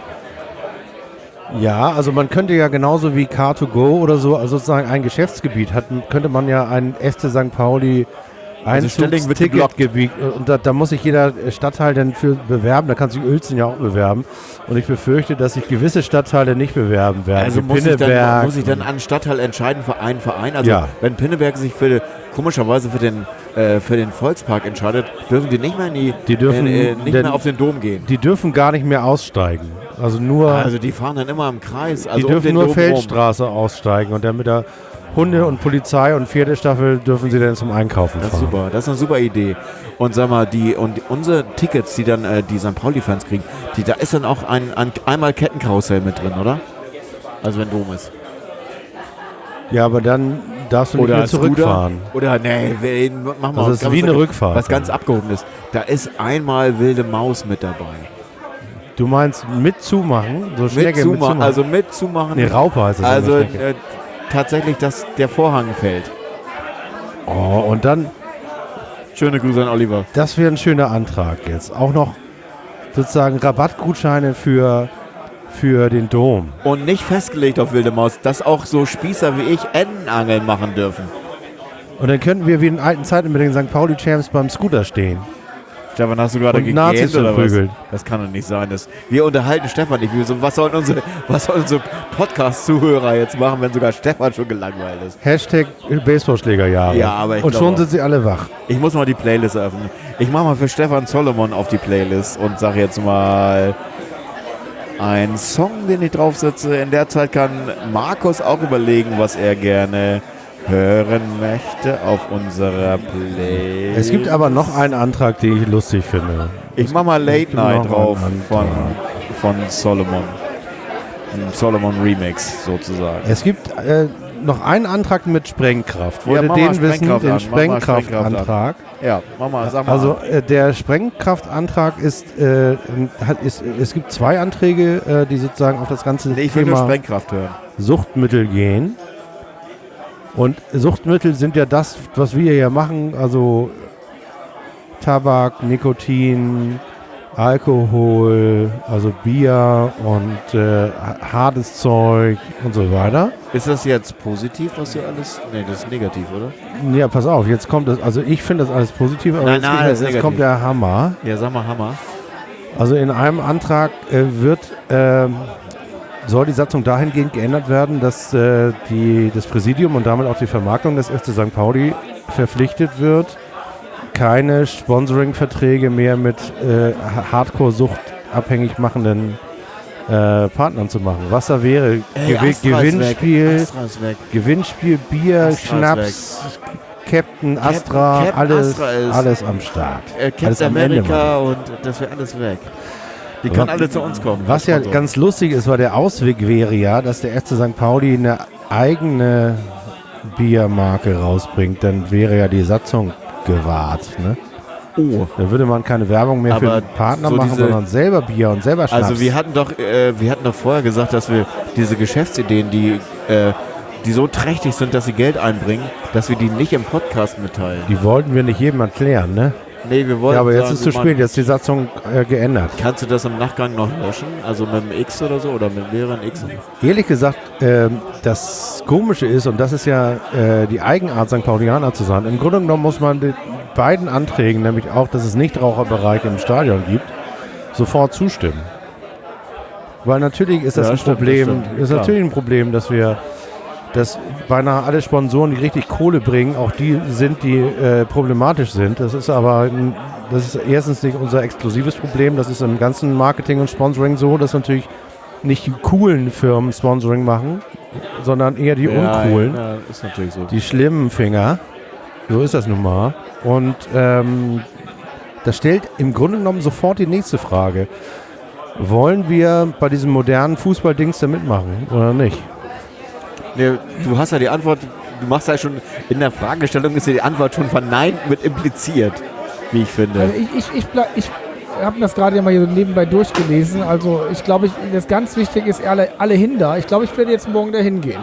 Speaker 3: Ja, also man könnte ja genauso wie Car to Go oder so, also sozusagen ein Geschäftsgebiet hat, könnte man ja ein F C Sankt Pauli
Speaker 2: Stelling wird geblockt.
Speaker 3: Einzugsticketgebiet. Und da, da muss sich jeder Stadtteil dann für bewerben. Da kann sich Uelzen ja auch bewerben. Und ich befürchte, dass sich gewisse Stadtteile nicht bewerben werden.
Speaker 2: Also
Speaker 3: Wie
Speaker 2: muss ich, dann,
Speaker 3: Pinneberg.
Speaker 2: muss ich dann an Stadtteil entscheiden für einen Verein? Also
Speaker 3: Ja.
Speaker 2: wenn Pinneberg sich für, komischerweise für den, äh, für den Volkspark entscheidet, dürfen die nicht mehr, in die,
Speaker 3: Die dürfen
Speaker 2: äh, äh, nicht
Speaker 3: denn-
Speaker 2: mehr auf den Dom gehen.
Speaker 3: Die dürfen gar nicht mehr aussteigen. Also nur,
Speaker 2: Also die fahren dann immer im Kreis. Also
Speaker 3: die
Speaker 2: um
Speaker 3: dürfen
Speaker 2: den
Speaker 3: nur
Speaker 2: Dom
Speaker 3: Feldstraße aussteigen. Und dann mit der Hunde- und Polizei und Pferdestaffel dürfen sie dann zum Einkaufen
Speaker 2: Das ist
Speaker 3: fahren.
Speaker 2: super, das ist eine super Idee. Und sag mal, die und unsere Tickets, die dann äh, die Sankt Pauli-Fans kriegen, die, da ist dann auch ein, ein einmal Kettenkarussell mit drin, oder? Also wenn Dom ist.
Speaker 3: Ja, aber dann darfst du nicht mehr zurückfahren.
Speaker 2: Scooter. Oder nee, wir- mach mal.
Speaker 3: Also es ist
Speaker 2: was-
Speaker 3: wie eine Rückfahrt.
Speaker 2: Was ganz abgehoben ist. Da ist einmal wilde Maus mit dabei.
Speaker 3: Du meinst mit zumachen? So
Speaker 2: Mit
Speaker 3: Schnecke mit
Speaker 2: zumachen,
Speaker 3: zumachen?
Speaker 2: also mit zumachen.
Speaker 3: nee, Raupe heißt es.
Speaker 2: also
Speaker 3: in der Schnecke.
Speaker 2: äh, tatsächlich, dass der Vorhang fällt.
Speaker 3: Oh, und dann,
Speaker 2: Schöne Grüße an Oliver.
Speaker 3: das wäre ein schöner Antrag jetzt. Auch noch sozusagen Rabattgutscheine für, für den Dom.
Speaker 2: Und nicht festgelegt auf wilde Maus, dass auch so Spießer wie ich Entenangeln machen dürfen.
Speaker 3: Und dann könnten wir wie in alten Zeiten mit den Sankt Pauli-Champs beim Scooter stehen.
Speaker 2: Stefan, hast du gerade
Speaker 3: Und
Speaker 2: gegähnt
Speaker 3: Nazis
Speaker 2: oder was?
Speaker 3: verprügelt.
Speaker 2: Das kann doch nicht sein. Das, wir unterhalten Stefan nicht. Wir so, was sollen unsere, was sollen unsere Podcast-Zuhörer jetzt machen, wenn sogar Stefan schon gelangweilt ist?
Speaker 3: Hashtag Baseballschlägerjahre.
Speaker 2: Ja, aber ich
Speaker 3: Und
Speaker 2: glaube
Speaker 3: schon
Speaker 2: auch.
Speaker 3: sind sie alle wach.
Speaker 2: Ich muss mal die Playlist öffnen. Ich mache mal für Stefan Solomon auf die Playlist und sage jetzt mal einen Song, den ich draufsetze. In der Zeit kann Markus auch überlegen, was er gerne hören möchte auf unserer Playlist.
Speaker 3: Es gibt aber noch einen Antrag, den ich lustig finde.
Speaker 2: Ich mach mal Late
Speaker 3: gibt
Speaker 2: Night
Speaker 3: noch
Speaker 2: drauf
Speaker 3: einen
Speaker 2: von,
Speaker 3: Antrag.
Speaker 2: von Solomon. Ein Solomon Remix sozusagen.
Speaker 3: Es gibt äh, noch einen Antrag mit Sprengkraft.
Speaker 2: Ja,
Speaker 3: Wollt ihr
Speaker 2: mach mal
Speaker 3: den wissen?
Speaker 2: Sprengkraft
Speaker 3: Den
Speaker 2: an, mach mal Sprengkraft
Speaker 3: Sprengkraftantrag.
Speaker 2: Ja, mach mal, sag mal.
Speaker 3: Also äh, der Sprengkraftantrag ist, äh, hat, ist, es gibt zwei Anträge, äh, die sozusagen auf das ganze
Speaker 2: nee, ich will nur
Speaker 3: Thema
Speaker 2: Sprengkraft hören.
Speaker 3: Suchtmittel gehen. Und Suchtmittel sind ja das, was wir hier machen, also Tabak, Nikotin, Alkohol, also Bier und äh, hartes Zeug und so weiter.
Speaker 2: Ist das jetzt positiv, was hier alles? Nee, das ist negativ, oder?
Speaker 3: Ja, pass auf, jetzt kommt das, also ich finde das alles positiv, aber
Speaker 2: Nein,
Speaker 3: jetzt,
Speaker 2: nein,
Speaker 3: geht
Speaker 2: das
Speaker 3: das,
Speaker 2: ist
Speaker 3: jetzt
Speaker 2: negativ.
Speaker 3: kommt der Hammer.
Speaker 2: Ja, sag mal Hammer.
Speaker 3: Also in einem Antrag äh, wird, ähm, soll die Satzung dahingehend geändert werden, dass äh, die, das Präsidium und damit auch die Vermarktung des F C Sankt Pauli verpflichtet wird, keine Sponsoring-Verträge mehr mit äh, Hardcore-Sucht abhängig machenden äh, Partnern zu machen. Was da wäre,
Speaker 2: Ey,
Speaker 3: Gewi
Speaker 2: Astra ist
Speaker 3: Gewinnspiel,
Speaker 2: weg. Astra ist weg.
Speaker 3: Gewinnspiel, Bier,
Speaker 2: Astra ist
Speaker 3: Schnaps, Captain, Astra,
Speaker 2: Captain
Speaker 3: alles,
Speaker 2: Astra ist-
Speaker 3: alles am Start.
Speaker 2: Äh,
Speaker 3: Alles
Speaker 2: Captain
Speaker 3: am Ende,
Speaker 2: America und das wäre alles weg. Die können
Speaker 3: Was-
Speaker 2: alle zu uns kommen.
Speaker 3: Was ja
Speaker 2: als Sponsor.
Speaker 3: ganz lustig ist, weil der Ausweg wäre ja, dass der F C Sankt Pauli eine eigene Biermarke rausbringt, dann wäre ja die Satzung gewahrt. Ne?
Speaker 2: Oh.
Speaker 3: Da würde man keine Werbung mehr für
Speaker 2: Aber
Speaker 3: den Partner
Speaker 2: so
Speaker 3: machen,
Speaker 2: diese-
Speaker 3: sondern selber Bier und selber Schnaps.
Speaker 2: Also wir hatten doch, äh, wir hatten doch vorher gesagt, dass wir diese Geschäftsideen, die, äh, die so trächtig sind, dass sie Geld einbringen, dass wir die nicht im Podcast mitteilen.
Speaker 3: Die wollten wir nicht jedem erklären, ne?
Speaker 2: Nee, wir wollten
Speaker 3: Ja, aber jetzt
Speaker 2: sagen,
Speaker 3: ist zu
Speaker 2: man-
Speaker 3: spät, jetzt ist die Satzung äh, geändert.
Speaker 2: Kannst du das im Nachgang noch löschen? Also mit einem X oder so? Oder mit mehreren X?
Speaker 3: Ehrlich gesagt, ähm, das Komische ist, und das ist ja äh, die Eigenart, Sankt Paulianer zu sein, im Grunde genommen muss man den beiden Anträgen, nämlich auch, dass es Nichtraucherbereiche im Stadion gibt, sofort zustimmen. Weil natürlich ist das
Speaker 2: Ja,
Speaker 3: ein
Speaker 2: stimmt,
Speaker 3: Problem,
Speaker 2: das stimmt,
Speaker 3: ist
Speaker 2: klar.
Speaker 3: natürlich ein Problem, dass wir, dass beinahe alle Sponsoren, die richtig Kohle bringen, auch die sind, die äh, problematisch sind. Das ist aber, ein, das ist erstens nicht unser exklusives Problem, das ist im ganzen Marketing und Sponsoring so, dass natürlich nicht die coolen Firmen Sponsoring machen, sondern eher die uncoolen,
Speaker 2: Ja, ist natürlich so.
Speaker 3: die schlimmen Finger. So ist das nun mal. Und ähm, das stellt im Grunde genommen sofort die nächste Frage. Wollen wir bei diesem modernen Fußballdings da mitmachen oder nicht?
Speaker 2: Nee, du hast ja die Antwort, du machst ja schon, in der Fragestellung ist ja die Antwort schon verneint mit impliziert, wie ich finde.
Speaker 4: Also ich, ich, ich, bleib- ich habe das gerade ja mal hier so nebenbei durchgelesen. Also ich glaube, ich, das ganz Wichtige ist alle, alle hin da. Ich glaube, ich werde jetzt morgen da hingehen.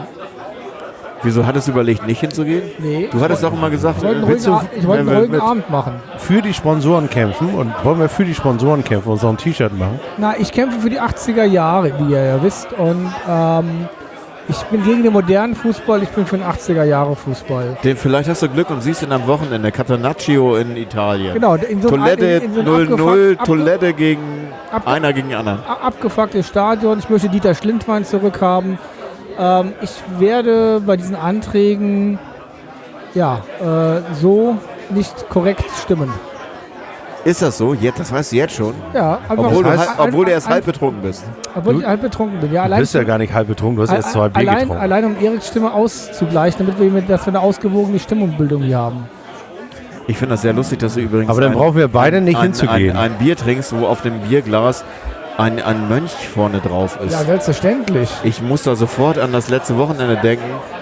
Speaker 2: Wieso hattest du überlegt, nicht hinzugehen?
Speaker 4: Nee.
Speaker 2: Du hattest doch immer gesagt,
Speaker 4: Ich wollte einen
Speaker 2: äh, willst
Speaker 4: ruhigen,
Speaker 2: du-
Speaker 4: A- ich wollte einen
Speaker 2: äh,
Speaker 4: ruhigen
Speaker 2: mit-
Speaker 4: Abend machen.
Speaker 3: Für die Sponsoren kämpfen und wollen wir für die Sponsoren kämpfen und so ein T-Shirt machen?
Speaker 4: Na, ich kämpfe für die achtziger Jahre, wie ihr ja wisst. Und ähm, Ich bin gegen den modernen Fußball, ich bin für den achtziger-Jahre-Fußball.
Speaker 2: Den, vielleicht hast du Glück und siehst ihn am Wochenende. Catenaccio in Italien.
Speaker 4: Genau, in so einem-
Speaker 2: Toilette
Speaker 4: in- in so einem
Speaker 2: null null,
Speaker 4: abgefuck- abge-
Speaker 2: Toilette gegen
Speaker 4: abge-
Speaker 2: einer gegen den anderen.
Speaker 4: A- abgefucktes Stadion. Ich möchte Dieter Schlindwein zurückhaben. Ähm, ich werde bei diesen Anträgen ja, äh, so nicht korrekt stimmen.
Speaker 2: Ist das so? Jetzt, das weißt du jetzt schon.
Speaker 4: Ja, einfach
Speaker 2: Obwohl, du,
Speaker 3: heißt-
Speaker 2: halb- obwohl du erst
Speaker 4: ein-
Speaker 2: halb betrunken bist.
Speaker 4: Obwohl ich halb betrunken bin. Ja,
Speaker 3: Du
Speaker 4: allein,
Speaker 3: bist ja gar nicht halb betrunken, du hast erst zwei Bier
Speaker 4: allein,
Speaker 3: getrunken.
Speaker 4: allein um Eriks Stimme auszugleichen, damit wir, mit, dass wir eine ausgewogene Stimmungbildung hier haben.
Speaker 2: Ich finde das sehr lustig, dass du übrigens
Speaker 3: Aber dann
Speaker 2: ein,
Speaker 3: brauchen wir beide nicht
Speaker 2: ein,
Speaker 3: hinzugehen.
Speaker 2: Ein, ein Bier trinkst, wo auf dem Bierglas ein, ein Mönch vorne drauf ist.
Speaker 4: Ja, selbstverständlich.
Speaker 2: Ich muss da sofort an das letzte Wochenende denken.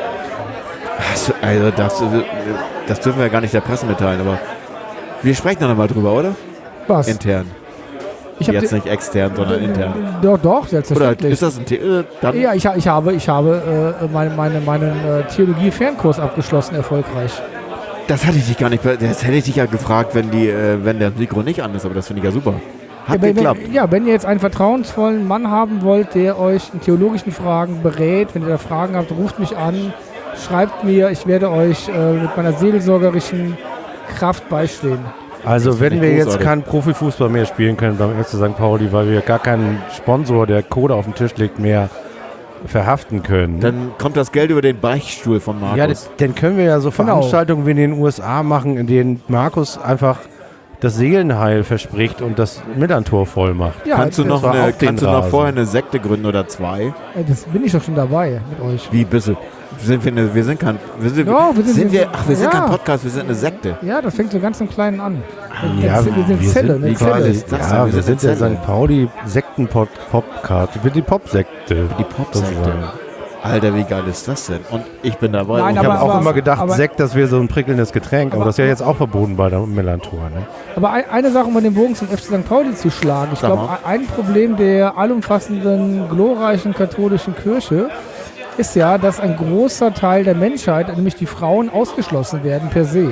Speaker 2: Also, also das, das dürfen wir ja gar nicht der Presse mitteilen, aber wir sprechen da nochmal drüber, oder?
Speaker 4: Was?
Speaker 2: Intern.
Speaker 4: Ich hab
Speaker 2: Jetzt
Speaker 4: die-
Speaker 2: nicht extern, sondern intern.
Speaker 4: Doch, doch,
Speaker 2: Oder
Speaker 4: selbstverständlich.
Speaker 2: ist das ein The äh, dann
Speaker 4: Ja, ich, ha- ich habe, ich habe äh, meine, meine, meinen äh, Theologie-Fernkurs abgeschlossen, erfolgreich.
Speaker 2: Das hatte ich dich gar nicht. Das hätte ich dich ja gefragt, wenn die, äh, wenn der Mikro nicht an ist, aber das finde ich ja super. Hat
Speaker 4: Ja, wenn,
Speaker 2: geklappt.
Speaker 4: wenn, ja, wenn ihr jetzt einen vertrauensvollen Mann haben wollt, der euch in theologischen Fragen berät, wenn ihr da Fragen habt, ruft mich an, schreibt mir, ich werde euch äh, mit meiner seelsorgerischen Kraft beistehen.
Speaker 3: Also
Speaker 2: Das
Speaker 3: wenn
Speaker 2: finde
Speaker 3: wir
Speaker 2: ich
Speaker 3: jetzt
Speaker 2: großartig.
Speaker 3: keinen Profifußball mehr spielen können beim F C Sankt Pauli, weil wir gar keinen Sponsor, der Kohle auf den Tisch legt, mehr verhaften können.
Speaker 2: Dann kommt das Geld über den Beichtstuhl von Markus.
Speaker 3: ja, das, dann können wir ja so
Speaker 4: Genau.
Speaker 3: Veranstaltungen wie in den U S A machen, in denen Markus einfach das Seelenheil verspricht und das Millantor voll macht.
Speaker 4: Ja,
Speaker 2: kannst du
Speaker 4: das,
Speaker 2: noch,
Speaker 3: war
Speaker 2: eine,
Speaker 3: auf den
Speaker 2: kannst du noch
Speaker 3: Rasen.
Speaker 2: vorher eine Sekte gründen oder zwei?
Speaker 4: äh, das bin ich doch schon dabei mit euch.
Speaker 2: Wie bist du? Sind wir, eine, wir sind kein. Wir sind,
Speaker 4: Ja, wir sind-
Speaker 2: sind wir, ach, wir sind
Speaker 4: ja.
Speaker 2: kein Podcast, wir sind eine Sekte.
Speaker 4: Ja, das fängt so ganz im Kleinen an.
Speaker 3: Ja,
Speaker 4: wir sind Zelle, eine
Speaker 2: wie
Speaker 4: Zelle.
Speaker 2: quasi- Das
Speaker 3: ja,
Speaker 2: sagen, wir
Speaker 3: wir
Speaker 2: sind
Speaker 3: sind der
Speaker 2: Zelle.
Speaker 3: Sankt Pauli Sekten-Popcard. Wir sind die Popsekte.
Speaker 2: Die Popsekte. Alter, wie geil ist das denn? Und ich bin dabei.
Speaker 4: Nein,
Speaker 2: und
Speaker 3: Ich
Speaker 2: ich
Speaker 3: habe
Speaker 4: aber-
Speaker 3: auch immer gedacht,
Speaker 4: aber-
Speaker 3: Sekt, das wäre so ein prickelndes Getränk, aber,
Speaker 4: Aber-
Speaker 3: das ist ja jetzt auch verboten bei der Millantor. Ne?
Speaker 4: Aber ein, eine Sache, um den Bogen zum F C Sankt Pauli zu schlagen. Ich
Speaker 2: Sag
Speaker 4: glaube,
Speaker 2: mal.
Speaker 4: ein Problem der allumfassenden, glorreichen katholischen Kirche ist ja, dass ein großer Teil der Menschheit, nämlich die Frauen, ausgeschlossen werden per se.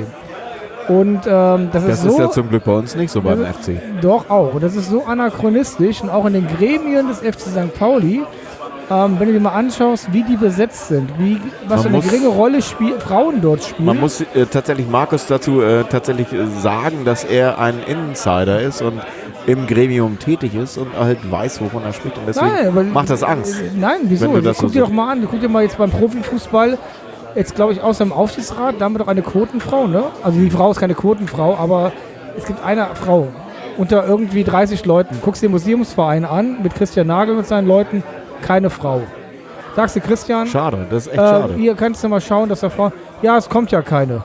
Speaker 4: Und ähm, das,
Speaker 2: das
Speaker 4: ist so...
Speaker 2: ist ja zum Glück bei uns nicht so beim
Speaker 4: Das
Speaker 2: F C.
Speaker 4: Doch auch. Und das ist so anachronistisch. Und auch in den Gremien des F C Sankt Pauli, ähm, wenn du dir mal anschaust, wie die besetzt sind, wie, was
Speaker 2: Man
Speaker 4: für eine
Speaker 2: muss-
Speaker 4: geringe Rolle spiel, Frauen dort spielen.
Speaker 2: Man muss äh, tatsächlich Markus dazu äh, tatsächlich äh, sagen, dass er ein Insider ist und im Gremium tätig ist und halt weiß, wovon er spricht. Und deswegen
Speaker 4: Nein, aber-
Speaker 2: macht das Angst.
Speaker 4: Nein, wieso?
Speaker 2: wenn du das
Speaker 4: Guck
Speaker 2: so
Speaker 4: dir doch
Speaker 2: siehst.
Speaker 4: mal an. Guck dir mal jetzt beim Profifußball, jetzt glaube ich außer im Aufsichtsrat, da haben wir doch eine Quotenfrau, ne? Also die Frau ist keine Quotenfrau, aber es gibt eine Frau unter irgendwie dreißig Leuten. Guckst dir den Museumsverein an, mit Christian Nagel mit seinen Leuten, keine Frau. Sagst du, Christian,
Speaker 2: Schade, das ist echt schade.
Speaker 4: äh, ihr kannst du mal schauen, dass da Frauen... Ja, es kommt ja keine.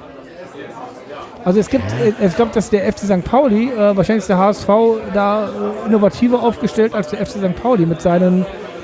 Speaker 4: Also es gibt, äh, ich glaube, dass der F C Sankt Pauli, äh, wahrscheinlich ist der H S V da äh, innovativer aufgestellt als der F C Sankt Pauli mit seinen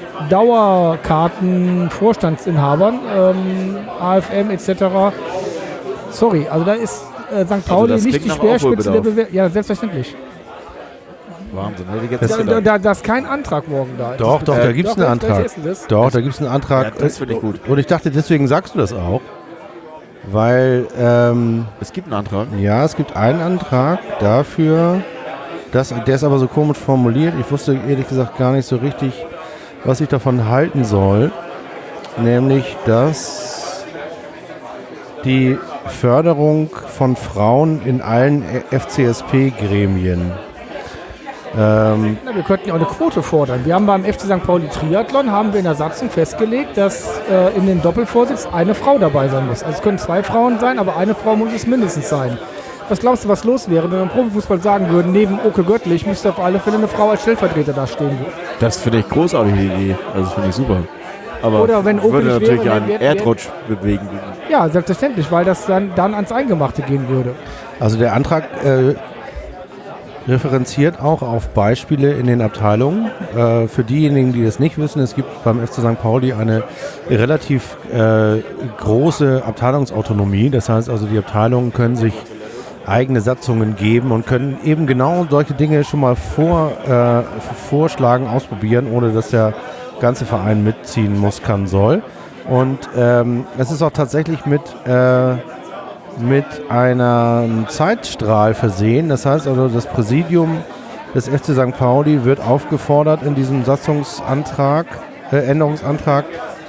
Speaker 4: Dauerkarten-Vorstandsinhabern, ähm, A F M et cetera. Sorry, also da ist äh, Sankt
Speaker 2: Also
Speaker 4: Pauli
Speaker 2: das
Speaker 4: nicht
Speaker 2: klingt
Speaker 4: die
Speaker 2: nach
Speaker 4: Speerspitze der
Speaker 2: Aufholbedarf.
Speaker 4: Bewerbung. Ja, selbstverständlich.
Speaker 2: Wahnsinn, hätte ich jetzt
Speaker 3: Das-
Speaker 2: nicht
Speaker 4: Da,
Speaker 2: gedacht.
Speaker 4: da, da ist kein Antrag morgen da.
Speaker 3: Doch, doch,
Speaker 2: Äh,
Speaker 3: da gibt es
Speaker 4: doch,
Speaker 3: einen
Speaker 4: welches
Speaker 3: Antrag.
Speaker 4: ist denn das?
Speaker 3: Doch, da gibt es einen Antrag.
Speaker 2: Ja, das finde ich gut.
Speaker 3: Und ich dachte, deswegen sagst du das auch. Weil, ähm,
Speaker 2: Es gibt einen Antrag.
Speaker 3: ja, es gibt einen Antrag dafür, dass, der ist aber so komisch formuliert. Ich wusste ehrlich gesagt gar nicht so richtig, was ich davon halten soll. Nämlich, dass die Förderung von Frauen in allen F C S P-Gremien. Ähm,
Speaker 4: Na, wir könnten ja auch eine Quote fordern. Wir haben beim F C Sankt Pauli Triathlon haben wir in der Satzung festgelegt, dass äh, in den Doppelvorsitz eine Frau dabei sein muss. Also es können zwei Frauen sein, aber eine Frau muss es mindestens sein. Was glaubst du, was los wäre, wenn wir im Profifußball sagen würden, neben Oke Göttlich müsste auf alle Fälle eine Frau als Stellvertreter da stehen?
Speaker 2: Das finde ich großartig, die Idee. Also das finde ich super. Aber
Speaker 4: Oder wenn Opel
Speaker 2: würde
Speaker 4: nicht
Speaker 2: natürlich
Speaker 4: wäre,
Speaker 2: einen
Speaker 4: wer- wer-
Speaker 2: Erdrutsch bewegen.
Speaker 4: Ja, selbstverständlich, weil das dann, dann ans Eingemachte gehen würde.
Speaker 3: Also der Antrag äh, referenziert auch auf Beispiele in den Abteilungen. Äh, für diejenigen, die das nicht wissen, es gibt beim F C Sankt Pauli eine relativ äh, große Abteilungsautonomie. Das heißt also, die Abteilungen können sich eigene Satzungen geben und können eben genau solche Dinge schon mal vor, äh, vorschlagen, ausprobieren, ohne dass der ganze Verein mitziehen muss, kann, soll. Und ähm, es ist auch tatsächlich mit äh, mit einem Zeitstrahl versehen. Das heißt also, das Präsidium des F C Sankt Pauli wird aufgefordert, in diesem Satzungsantrag, äh, Änderungsantrag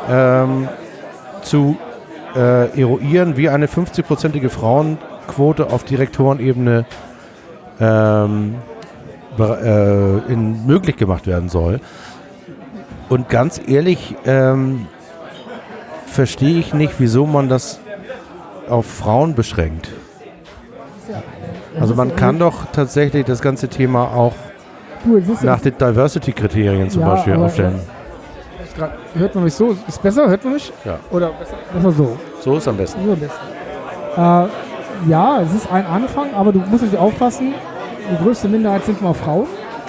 Speaker 3: ähm, zu äh, eruieren, wie eine fünfzig-prozentige Frauenquote auf Direktorenebene ähm, be- äh, in, möglich gemacht werden soll. Und ganz ehrlich, ähm, verstehe ich nicht, wieso man das auf Frauen beschränkt. Also man kann doch tatsächlich das ganze Thema auch
Speaker 4: Du, es ist
Speaker 3: nach den Diversity-Kriterien zum
Speaker 4: Ja,
Speaker 3: Beispiel
Speaker 4: aber,
Speaker 3: aufstellen.
Speaker 4: Ist grad, hört man mich so? Ist besser? Hört man mich?
Speaker 3: Ja.
Speaker 4: Oder besser, besser so?
Speaker 3: So ist am besten.
Speaker 4: So besser. Äh, ja, es ist ein Anfang, aber du musst natürlich aufpassen, die größte Minderheit sind mal Frauen.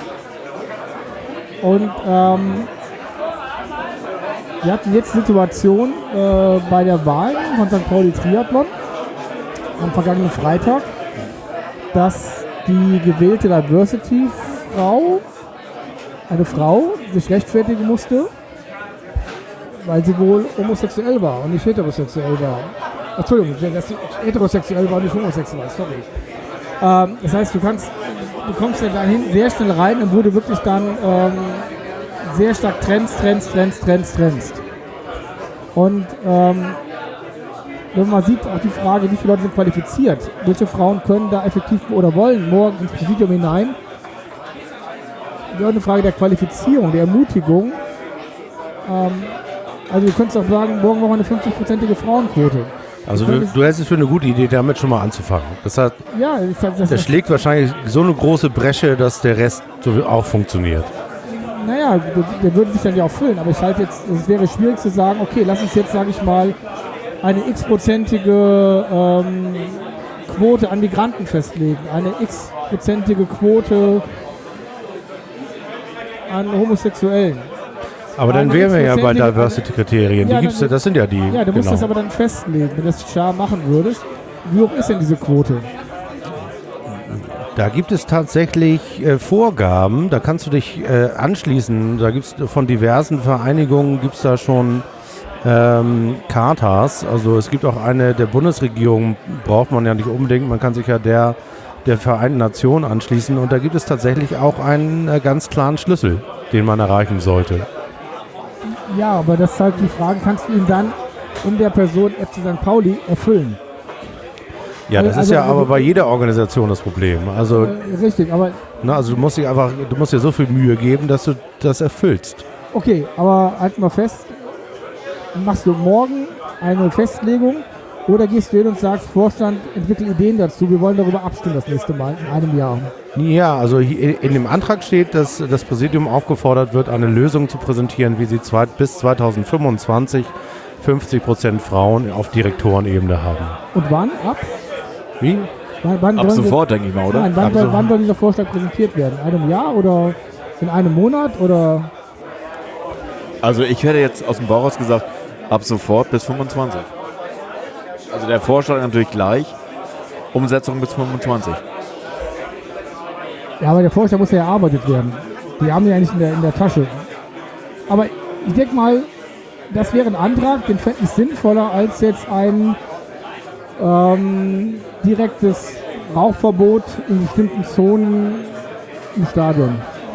Speaker 4: Und ähm, wir hatten jetzt Situation äh, bei der Wahl von Sankt Pauli Triathlon am vergangenen Freitag, dass die gewählte Diversity-Frau, eine Frau, sich rechtfertigen musste, weil sie wohl homosexuell war und nicht heterosexuell war. Entschuldigung, dass sie heterosexuell war und nicht homosexuell war, sorry. Ähm, das heißt, du kannst, du kommst ja dahin sehr schnell rein und wurde wirklich dann ähm, sehr stark trends, trends, trends, trends, trends. Und ähm, wenn man sieht, auch die Frage, wie viele Leute sind qualifiziert, welche Frauen können da effektiv oder wollen morgen ins Präsidium hinein, ist auch eine Frage der Qualifizierung, der Ermutigung. Ähm, also du könntest auch sagen, morgen machen wir eine fünfzig-prozentige Frauenquote.
Speaker 3: Also du, du hältst es für eine gute Idee, damit schon mal anzufangen. Das, hat,
Speaker 4: Ja, ich, das,
Speaker 3: das schlägt wahrscheinlich so eine große Bresche, dass der Rest so auch funktioniert.
Speaker 4: Naja, der, der würde sich dann ja auch füllen, aber ich halte jetzt, es wäre schwierig zu sagen, okay, lass uns jetzt, sage ich mal, eine x-prozentige ähm, Quote an Migranten festlegen, eine x-prozentige Quote an Homosexuellen.
Speaker 3: Aber dann
Speaker 4: Eine
Speaker 3: wären wir ja bei
Speaker 4: x-prozentige-
Speaker 3: Diversity-Kriterien.
Speaker 4: Ja,
Speaker 3: Die gibt's,
Speaker 4: dann-
Speaker 3: das sind ja die.
Speaker 4: Ja, du musst
Speaker 3: genau.
Speaker 4: das aber dann festlegen, wenn du das scharf machen würdest. Wie hoch ist denn diese Quote?
Speaker 3: Da gibt es tatsächlich äh, Vorgaben, da kannst du dich äh, anschließen. Da gibt es von diversen Vereinigungen gibt es da schon ähm, Chartas. Also es gibt auch eine der Bundesregierung, braucht man ja nicht unbedingt. Man kann sich ja der, der Vereinten Nationen anschließen. Und da gibt es tatsächlich auch einen äh, ganz klaren Schlüssel, den man erreichen sollte.
Speaker 4: Ja, aber das ist halt die Frage, kannst du ihn dann in der Person F C Sankt Pauli erfüllen?
Speaker 3: Ja, das ist
Speaker 4: Also-
Speaker 3: ja aber bei jeder Organisation das Problem. Also,
Speaker 4: Äh, richtig, aber
Speaker 3: na, also du musst dich einfach, du musst dir so viel Mühe geben, dass du das erfüllst.
Speaker 4: okay, aber halten wir fest, machst du morgen eine Festlegung oder gehst du hin und sagst, Vorstand, entwickle Ideen dazu, wir wollen darüber abstimmen das nächste Mal in einem Jahr.
Speaker 3: Ja, also hier in dem Antrag steht, dass das Präsidium aufgefordert wird, eine Lösung zu präsentieren, wie sie zwei, bis zweitausendfünfundzwanzig fünfzig Prozent Frauen auf Direktorenebene haben.
Speaker 4: Und wann? Ab?
Speaker 3: Wie?
Speaker 4: Wann, wann
Speaker 2: Ab
Speaker 4: wollen wir-
Speaker 2: sofort, denke ich mal, oder?
Speaker 4: Nein, wann,
Speaker 3: Ab
Speaker 4: soll,
Speaker 3: sofort.
Speaker 4: wann soll dieser Vorschlag präsentiert werden? In einem Jahr oder in einem Monat oder?
Speaker 2: Also ich hätte jetzt aus dem Bauch raus gesagt, ab sofort bis fünfundzwanzig. Also der Vorschlag natürlich gleich, Umsetzung bis fünfundzwanzig.
Speaker 4: Ja, aber der Vorschlag muss ja erarbeitet werden. Die haben ja nicht in der, in der Tasche. Aber ich denke mal, das wäre ein Antrag, den fände ich sinnvoller als jetzt ein ähm, direktes Rauchverbot in bestimmten Zonen im Stadion.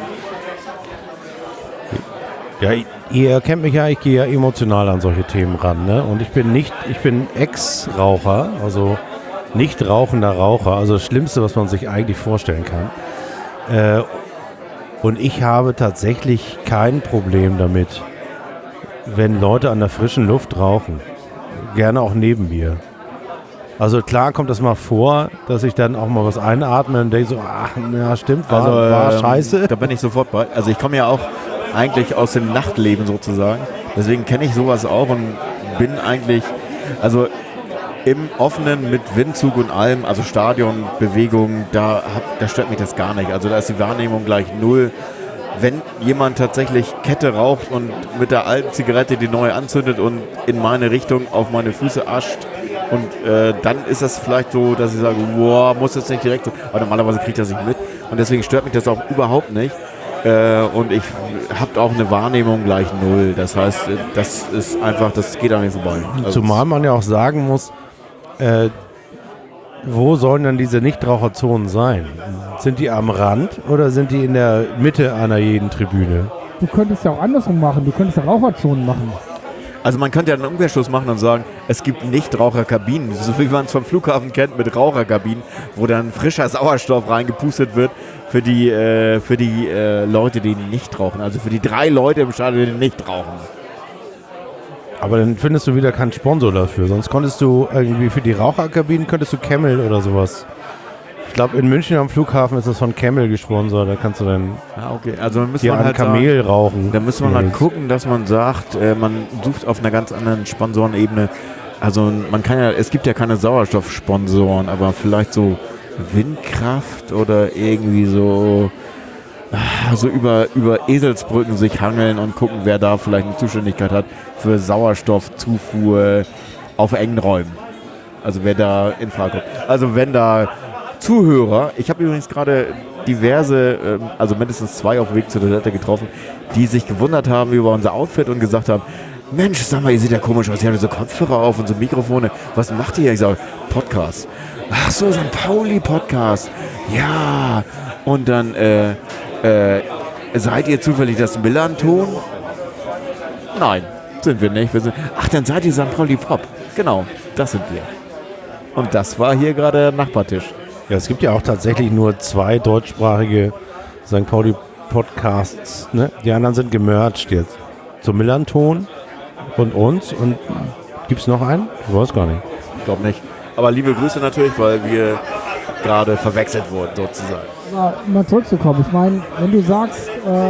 Speaker 3: Ja, ihr kennt mich ja, ich gehe ja emotional an solche Themen ran, ne? Und ich bin nicht, ich bin Ex-Raucher, also nicht rauchender Raucher, also das Schlimmste, was man sich eigentlich vorstellen kann. Äh, und ich habe tatsächlich kein Problem damit, wenn Leute an der frischen Luft rauchen. Gerne auch neben mir. Also klar kommt das mal vor, dass ich dann auch mal was einatme und denke so, ach, ja stimmt, war,
Speaker 2: Also
Speaker 3: war
Speaker 2: ähm,
Speaker 3: scheiße.
Speaker 2: Da bin ich sofort bei. Also ich komme ja auch eigentlich aus dem Nachtleben sozusagen. Deswegen kenne ich sowas auch und bin eigentlich, also im Offenen mit Windzug und allem, also Stadionbewegung, da, hab, da stört mich das gar nicht. Also da ist die Wahrnehmung gleich null. Wenn jemand tatsächlich Kette raucht und mit der alten Zigarette die neue anzündet und in meine Richtung auf meine Füße ascht, und äh, dann ist das vielleicht so, dass ich sage, boah, muss jetzt nicht direkt so, aber normalerweise kriegt er sich mit und deswegen stört mich das auch überhaupt nicht. Äh, und ich habe auch eine Wahrnehmung gleich null. Das heißt, das ist einfach, das geht an mir vorbei. Also
Speaker 3: Zumal man ja auch sagen muss, äh, wo sollen dann diese Nichtraucherzonen sein? Sind die am Rand oder sind die in der Mitte einer jeden Tribüne?
Speaker 4: Du könntest ja auch andersrum machen, du könntest ja Raucherzonen machen.
Speaker 2: Also man könnte ja einen Umkehrschluss machen und sagen, es gibt Nichtraucherkabinen, so wie man es vom Flughafen kennt mit Raucherkabinen, wo dann frischer Sauerstoff reingepustet wird für die, äh, für die äh, Leute, die nicht rauchen. Also für die drei Leute im Stadion, die nicht rauchen.
Speaker 3: Aber dann findest du wieder keinen Sponsor dafür. Sonst konntest du irgendwie für die Raucherkabinen könntest du Camel oder sowas. Ich glaube, in München am Flughafen ist das von Camel gesponsert. Da kannst du dann
Speaker 2: Ah, okay. Also dann müssen
Speaker 3: hier
Speaker 2: wir
Speaker 3: an
Speaker 2: halt
Speaker 3: Kamel
Speaker 2: sagen,
Speaker 3: rauchen.
Speaker 2: da müssen wir halt gucken, dass man sagt, äh, man sucht auf einer ganz anderen Sponsorenebene. Also man kann ja, es gibt ja keine Sauerstoffsponsoren, aber vielleicht so Windkraft oder irgendwie so, ah, so über, über Eselsbrücken sich hangeln und gucken, wer da vielleicht eine Zuständigkeit hat für Sauerstoffzufuhr auf engen Räumen. Also wer da in Frage kommt. Also wenn da Zuhörer, ich habe übrigens gerade diverse, ähm, also mindestens zwei auf dem Weg zur Toilette getroffen, die sich gewundert haben über unser Outfit und gesagt haben, Mensch, sag mal, ihr seht ja komisch aus, ihr habt so Kopfhörer auf und so Mikrofone, was macht ihr? Ich sage, Podcast. Ach so, Sankt Pauli-Podcast. Ja, und dann, äh, äh, seid ihr zufällig das Millanton? Nein, sind wir nicht. Wir sind, ach, dann seid ihr Sankt Pauli-Pop. Genau, das sind wir. Und das war hier gerade der Nachbartisch.
Speaker 3: Ja, es gibt ja auch tatsächlich nur zwei deutschsprachige Sankt Pauli-Podcasts. Ne? Die anderen sind gemerged jetzt. Zum Millanton und uns. Und gibt es noch einen? Ich weiß gar nicht.
Speaker 2: Ich glaube nicht. Aber liebe Grüße natürlich, weil wir gerade verwechselt wurden, sozusagen.
Speaker 4: Aber mal zurückzukommen. Ich meine, wenn du sagst,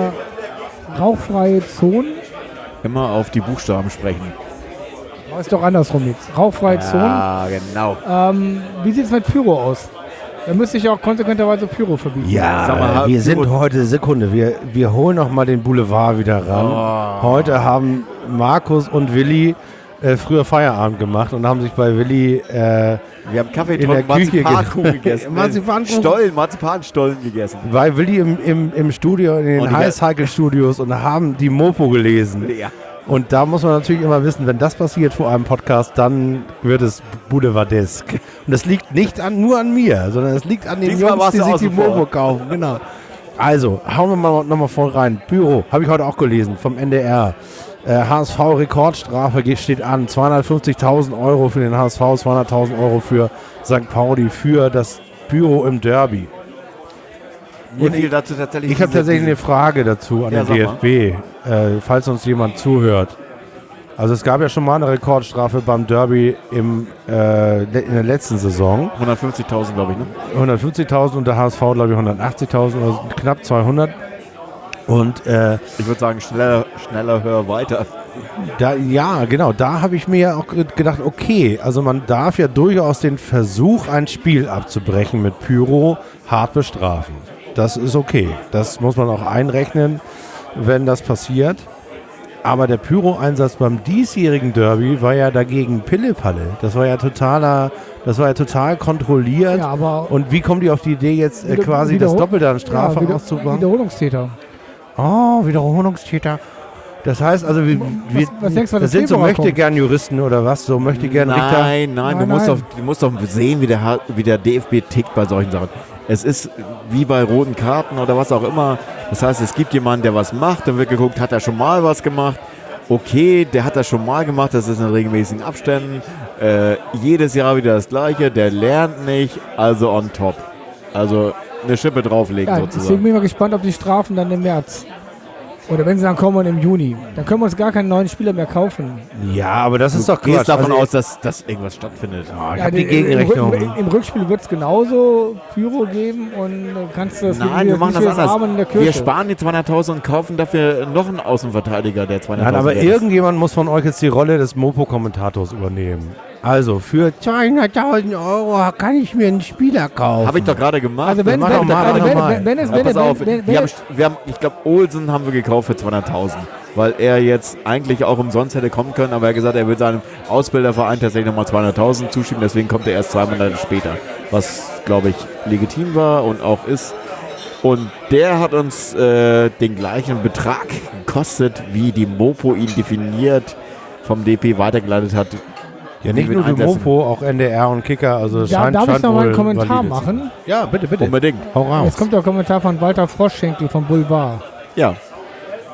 Speaker 4: äh, rauchfreie Zonen,
Speaker 2: Immer auf die Buchstaben sprechen.
Speaker 4: ist doch andersrum jetzt. Rauchfreie Zonen.
Speaker 2: Ah, genau.
Speaker 4: Ähm, wie sieht es mit Pyro aus? Da müsste ich ja auch konsequenterweise Pyro verbieten.
Speaker 3: Ja,
Speaker 2: Sag mal,
Speaker 3: wir
Speaker 2: du-
Speaker 3: sind heute, Sekunde, wir, wir holen noch mal den Boulevard wieder ran.
Speaker 2: Oh.
Speaker 3: Heute haben Markus und Willi äh, früher Feierabend gemacht und haben sich bei Willi äh,
Speaker 2: Wir haben Kaffee
Speaker 3: in der
Speaker 2: getrunken,
Speaker 3: Küche
Speaker 2: Marzipankuchen
Speaker 3: ge-
Speaker 2: gegessen.
Speaker 3: Marzipankuchen?
Speaker 2: Stollen, Marzipanstollen gegessen.
Speaker 3: bei Willi im, im, im Studio, in
Speaker 2: Und
Speaker 3: den
Speaker 2: die-
Speaker 3: High Cycle Studios und haben die Mopo gelesen.
Speaker 2: Ja.
Speaker 3: Und da muss man natürlich immer wissen, wenn das passiert vor einem Podcast, dann wird es boulevardesk. Und das liegt nicht an, nur an mir, sondern es liegt an den
Speaker 2: Diesmal
Speaker 3: Jungs,
Speaker 2: warst
Speaker 3: die
Speaker 2: du
Speaker 3: sich die
Speaker 2: außen vor.
Speaker 3: Mopo kaufen. Genau. Also, hauen wir mal nochmal voll rein. Büro, habe ich heute auch gelesen, vom N D R. Äh, H S V-Rekordstrafe ge- steht an. zweihundertfünfzigtausend Euro für den H S V, zweihunderttausend Euro für Sankt Pauli, für das Büro im Derby.
Speaker 2: Mir
Speaker 3: Und
Speaker 2: fiel dazu tatsächlich
Speaker 3: Ich habe
Speaker 2: diese-
Speaker 3: tatsächlich eine
Speaker 2: diese-
Speaker 3: Frage dazu an
Speaker 2: Ja,
Speaker 3: den
Speaker 2: sag
Speaker 3: D
Speaker 2: mal.
Speaker 3: F B, äh, falls uns jemand zuhört. Also es gab ja schon mal eine Rekordstrafe beim Derby im, äh, le- in der letzten Saison.
Speaker 2: hundertfünfzigtausend, glaube ich, ne?
Speaker 3: hundertfünfzigtausend und der H S V, glaube ich, hundertachtzigtausend, also knapp zweihundert. Und äh,
Speaker 2: Ich würde sagen, schneller, schneller, höher, weiter.
Speaker 3: da, ja, genau, da habe ich mir ja auch ge- gedacht, okay, also man darf ja durchaus den Versuch, ein Spiel abzubrechen mit Pyro hart bestrafen. Das ist okay. Das muss man auch einrechnen, wenn das passiert. Aber der Pyro-Einsatz beim diesjährigen Derby war ja dagegen Pillepalle. Das war ja totaler, das war ja total kontrolliert.
Speaker 4: Ja, aber
Speaker 3: Und wie kommen die auf die Idee, jetzt äh,
Speaker 4: Wieder-
Speaker 3: quasi das
Speaker 4: Wiederhol-
Speaker 3: Doppelte an Strafe
Speaker 4: ja, wieder-
Speaker 3: auszubauen?
Speaker 4: Wiederholungstäter.
Speaker 3: Oh, Wiederholungstäter. Das heißt also, wie, wie,
Speaker 4: was denkst du, was
Speaker 3: das
Speaker 4: im
Speaker 3: sind so
Speaker 4: Februar
Speaker 3: möchte
Speaker 4: kommt?
Speaker 3: gern Juristen oder was? So möchte gern Richter.
Speaker 2: Nein, nein, du,
Speaker 4: Nein,
Speaker 2: musst
Speaker 4: nein.
Speaker 2: doch, du musst doch sehen, wie der, H- wie der D F B tickt bei solchen Sachen. Es ist wie bei roten Karten oder was auch immer. Das heißt, es gibt jemanden, der was macht, dann wird geguckt, hat er schon mal was gemacht. Okay, der hat das schon mal gemacht, das ist in regelmäßigen Abständen. Äh, jedes Jahr wieder das Gleiche, der lernt nicht, also on top. Also eine Schippe drauflegen
Speaker 4: Ja, deswegen
Speaker 2: sozusagen.
Speaker 4: bin ich mal gespannt, ob die Strafen dann im März oder wenn sie dann kommen im Juni. Dann können wir uns gar keinen neuen Spieler mehr kaufen.
Speaker 3: Ja, aber das ist doch
Speaker 2: Du gehst
Speaker 3: Quatsch.
Speaker 2: davon
Speaker 3: Also,
Speaker 2: aus, dass, dass irgendwas stattfindet.
Speaker 3: oh, ich
Speaker 4: Ja,
Speaker 3: habe die
Speaker 4: im-
Speaker 3: Gegenrechnung.
Speaker 4: Im, Rück- Im Rückspiel wird es genauso Pyro geben und du kannst das
Speaker 2: Nein,
Speaker 4: wie-
Speaker 2: wir machen
Speaker 4: wie
Speaker 2: das
Speaker 4: das Abend in der
Speaker 2: anders.
Speaker 4: Kirche.
Speaker 2: Wir sparen die zweihunderttausend und kaufen dafür noch einen Außenverteidiger, der
Speaker 3: Nein,
Speaker 2: zweihunderttausend
Speaker 3: aber
Speaker 2: wert ist.
Speaker 3: irgendjemand muss von euch jetzt die Rolle des Mopo-Kommentators übernehmen. Also, für zweihunderttausend Euro kann ich mir einen Spieler kaufen.
Speaker 2: Habe ich doch gerade gemacht.
Speaker 4: Also wenn,
Speaker 3: mach
Speaker 4: wenn,
Speaker 3: doch mal,
Speaker 4: also
Speaker 3: mach
Speaker 4: wenn,
Speaker 3: doch mal.
Speaker 4: wenn, wenn es,
Speaker 2: Ja,
Speaker 4: wenn,
Speaker 2: pass
Speaker 4: es-
Speaker 2: auf,
Speaker 4: wenn, wenn,
Speaker 2: wir
Speaker 4: wenn,
Speaker 2: haben, wir haben, ich glaube, Olsen haben wir gekauft für zweihunderttausend, weil er jetzt eigentlich auch umsonst hätte kommen können, aber er hat gesagt, er will seinem Ausbilderverein tatsächlich nochmal zweihunderttausend zuschieben, deswegen kommt er erst zwei Monate später, was, glaube ich, legitim war und auch ist. Und der hat uns äh, den gleichen Betrag gekostet, wie die Mopo ihn definiert vom D P weitergeleitet hat.
Speaker 3: ja, nicht
Speaker 2: wie
Speaker 3: nur
Speaker 2: wir
Speaker 3: die
Speaker 2: einsetzen.
Speaker 3: Mopo, auch N D R und Kicker. Also es
Speaker 4: ja,
Speaker 3: scheint,
Speaker 4: darf ich
Speaker 3: scheint
Speaker 4: noch mal einen
Speaker 3: wohl
Speaker 4: Kommentar
Speaker 3: valide zu sein.
Speaker 4: machen?
Speaker 3: Ja, bitte, bitte.
Speaker 2: Unbedingt.
Speaker 3: Hau raus.
Speaker 4: Jetzt kommt der Kommentar von Walter Froschschenkel vom Boulevard.
Speaker 2: Ja.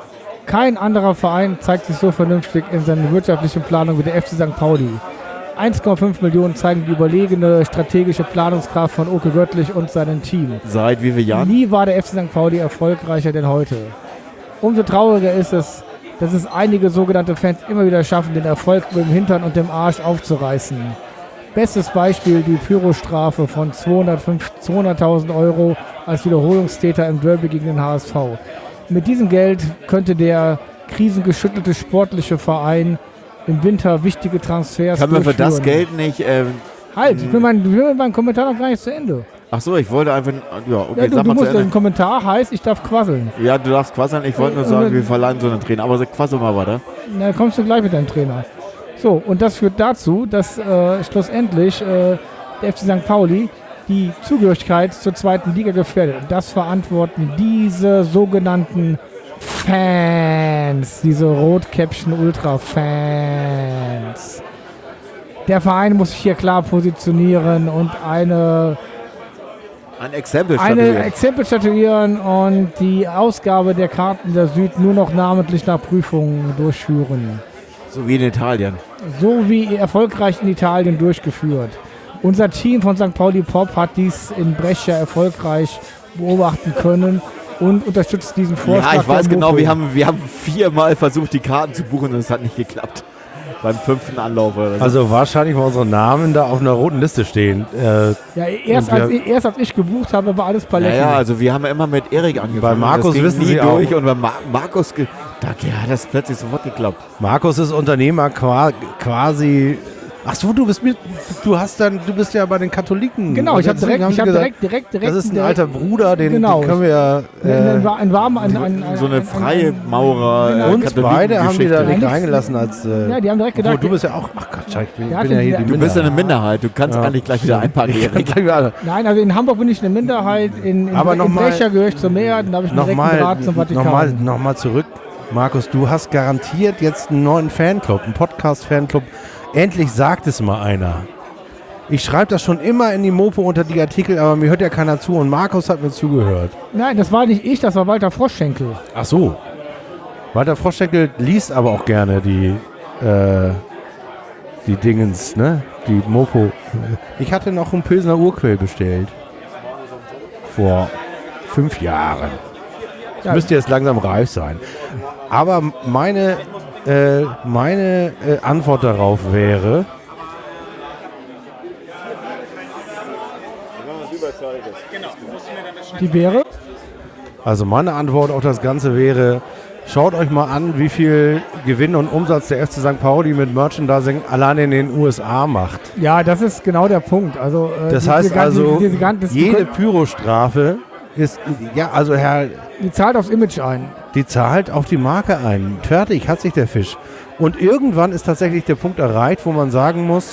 Speaker 4: Kein anderer Verein zeigt sich so vernünftig in seiner wirtschaftlichen Planung wie der F C Sankt Pauli. eins Komma fünf Millionen zeigen die überlegene strategische Planungskraft von Oke Göttlich und seinem Team.
Speaker 2: Seit wie vielen Jahren?
Speaker 4: Nie war der F C Sankt Pauli erfolgreicher denn heute. Umso trauriger ist es, dass es einige sogenannte Fans immer wieder schaffen, den Erfolg mit dem Hintern und dem Arsch aufzureißen. Bestes Beispiel die Pyrostrafe von zweihunderttausend Euro als Wiederholungstäter im Derby gegen den H S V. Mit diesem Geld könnte der krisengeschüttelte sportliche Verein im Winter wichtige Transfers
Speaker 2: Können wir für
Speaker 4: durchführen.
Speaker 2: das Geld nicht... Ähm,
Speaker 4: Halt, ich bin mein, ich bin mit meinem Kommentar noch gar nicht zu Ende.
Speaker 2: ach so, ich wollte einfach... Ja, okay,
Speaker 4: Ja, du,
Speaker 2: sag
Speaker 4: du
Speaker 2: mal zu
Speaker 4: musst,
Speaker 2: Ende.
Speaker 4: ein Kommentar heißt, ich darf quasseln.
Speaker 2: Ja, du darfst quasseln. Ich wollte nur
Speaker 4: Äh,
Speaker 2: sagen,
Speaker 4: äh,
Speaker 2: wir verleihen so einen Trainer. Aber sag, quassel mal weiter.
Speaker 4: Na, kommst du gleich mit deinem Trainer. So, und das führt dazu, dass äh, schlussendlich äh, der F C Sankt Pauli die Zugehörigkeit zur zweiten Liga gefährdet. Und das verantworten diese sogenannten Fans, diese Rotkäppchen-Ultra-Fans. Der Verein muss sich hier klar positionieren und eine,
Speaker 2: Ein Exempel
Speaker 4: eine
Speaker 2: statuieren.
Speaker 4: Exempel statuieren und die Ausgabe der Karten der Süd nur noch namentlich nach Prüfungen durchführen.
Speaker 2: So wie in Italien.
Speaker 4: So wie erfolgreich in Italien durchgeführt. Unser Team von Sankt Pauli Pop hat dies in Brescia erfolgreich beobachten können und unterstützt diesen Vorschlag.
Speaker 2: Ja, ich weiß
Speaker 4: der
Speaker 2: genau,
Speaker 4: Mopo.
Speaker 2: wir haben, wir haben viermal versucht, die Karten zu buchen und es hat nicht geklappt. Beim fünften Anlauf oder so.
Speaker 3: Also wahrscheinlich, weil unsere Namen da auf einer roten Liste stehen. Äh,
Speaker 4: Ja, erst
Speaker 3: Und wir-
Speaker 4: als, ich, erst als ich gebucht habe, war alles Paletti.
Speaker 2: Naja, also wir haben ja immer mit Erik angefangen.
Speaker 3: Bei Markus
Speaker 2: das ging
Speaker 3: wissen
Speaker 2: nie
Speaker 3: Sie auch.
Speaker 2: durch und bei Mar Markus, ge da ja, hat das plötzlich sofort geklappt.
Speaker 3: Markus ist Unternehmer qua quasi. Ach so, du bist mit, du hast dann, du bist ja bei den Katholiken.
Speaker 4: Genau, ich habe
Speaker 3: Deswegen
Speaker 4: direkt,
Speaker 3: haben
Speaker 4: ich
Speaker 3: sie
Speaker 4: hab
Speaker 3: gesagt,
Speaker 4: direkt, direkt, direkt.
Speaker 3: Das ist ein
Speaker 4: direkt-
Speaker 3: alter Bruder, den,
Speaker 4: Genau.
Speaker 3: den können wir ja.
Speaker 4: Ein,
Speaker 3: Äh,
Speaker 4: ein, ein warm, ein, ein, ein,
Speaker 2: So eine
Speaker 4: ein-
Speaker 2: freie
Speaker 4: ein-
Speaker 2: Maurer.
Speaker 4: Genau.
Speaker 2: Äh,
Speaker 3: uns beide haben die da
Speaker 2: Katholikengeschichte.
Speaker 3: nicht
Speaker 4: Nein,
Speaker 3: reingelassen als. Äh,
Speaker 4: Ja, die haben direkt
Speaker 3: obwohl,
Speaker 4: gedacht,
Speaker 3: du bist ja auch. Ach Gott, ich bin,
Speaker 4: Der
Speaker 3: ich bin ja
Speaker 4: hatte-
Speaker 3: hier die
Speaker 4: der-
Speaker 2: Du bist ja eine
Speaker 3: Minderheit.
Speaker 2: Minderheit, du kannst
Speaker 3: Ja.
Speaker 2: eigentlich gleich wieder einpacken,
Speaker 3: Ich kann
Speaker 2: Erik.
Speaker 3: gleich wieder-
Speaker 4: Nein, also in Hamburg bin ich eine Minderheit, in, in,
Speaker 3: Aber
Speaker 4: in
Speaker 3: noch mal-
Speaker 4: Brescia gehöre ich zur Mehrheit, da habe ich einen direkten
Speaker 3: Nochmal
Speaker 4: Draht zum Vatikan.
Speaker 3: noch mal, noch mal zurück. Markus, du hast garantiert jetzt einen neuen Fanclub, einen Podcast-Fanclub. Endlich sagt es mal einer. Ich schreibe das schon immer in die Mopo unter die Artikel, aber mir hört ja keiner zu und Markus hat mir zugehört.
Speaker 4: Nein, das war nicht ich, das war Walter Froschschenkel.
Speaker 3: Ach so. Walter Froschdeckel liest aber auch gerne die, äh, die Dingens, ne? Die Mopo. Ich hatte noch einen Pilsner Urquell bestellt. Vor fünf Jahren.
Speaker 4: Ja.
Speaker 3: Müsste jetzt langsam reif sein. Aber meine, äh, meine äh, Antwort darauf wäre,
Speaker 4: Die wäre?
Speaker 3: also meine Antwort auf das Ganze wäre, schaut euch mal an, wie viel Gewinn und Umsatz der F C Sankt Pauli mit Merchandising allein in den U S A macht.
Speaker 4: Ja, das ist genau der Punkt. Also, äh,
Speaker 3: Das
Speaker 4: die-
Speaker 3: heißt
Speaker 4: die ganze-
Speaker 3: also,
Speaker 4: die- diese ganze- das-
Speaker 3: jede
Speaker 4: die,
Speaker 3: Pyrostrafe ist, ja, also Herr,
Speaker 4: die zahlt aufs Image ein.
Speaker 3: die zahlt auf die Marke ein. Fertig, hat sich der Fisch. Und irgendwann ist tatsächlich der Punkt erreicht, wo man sagen muss,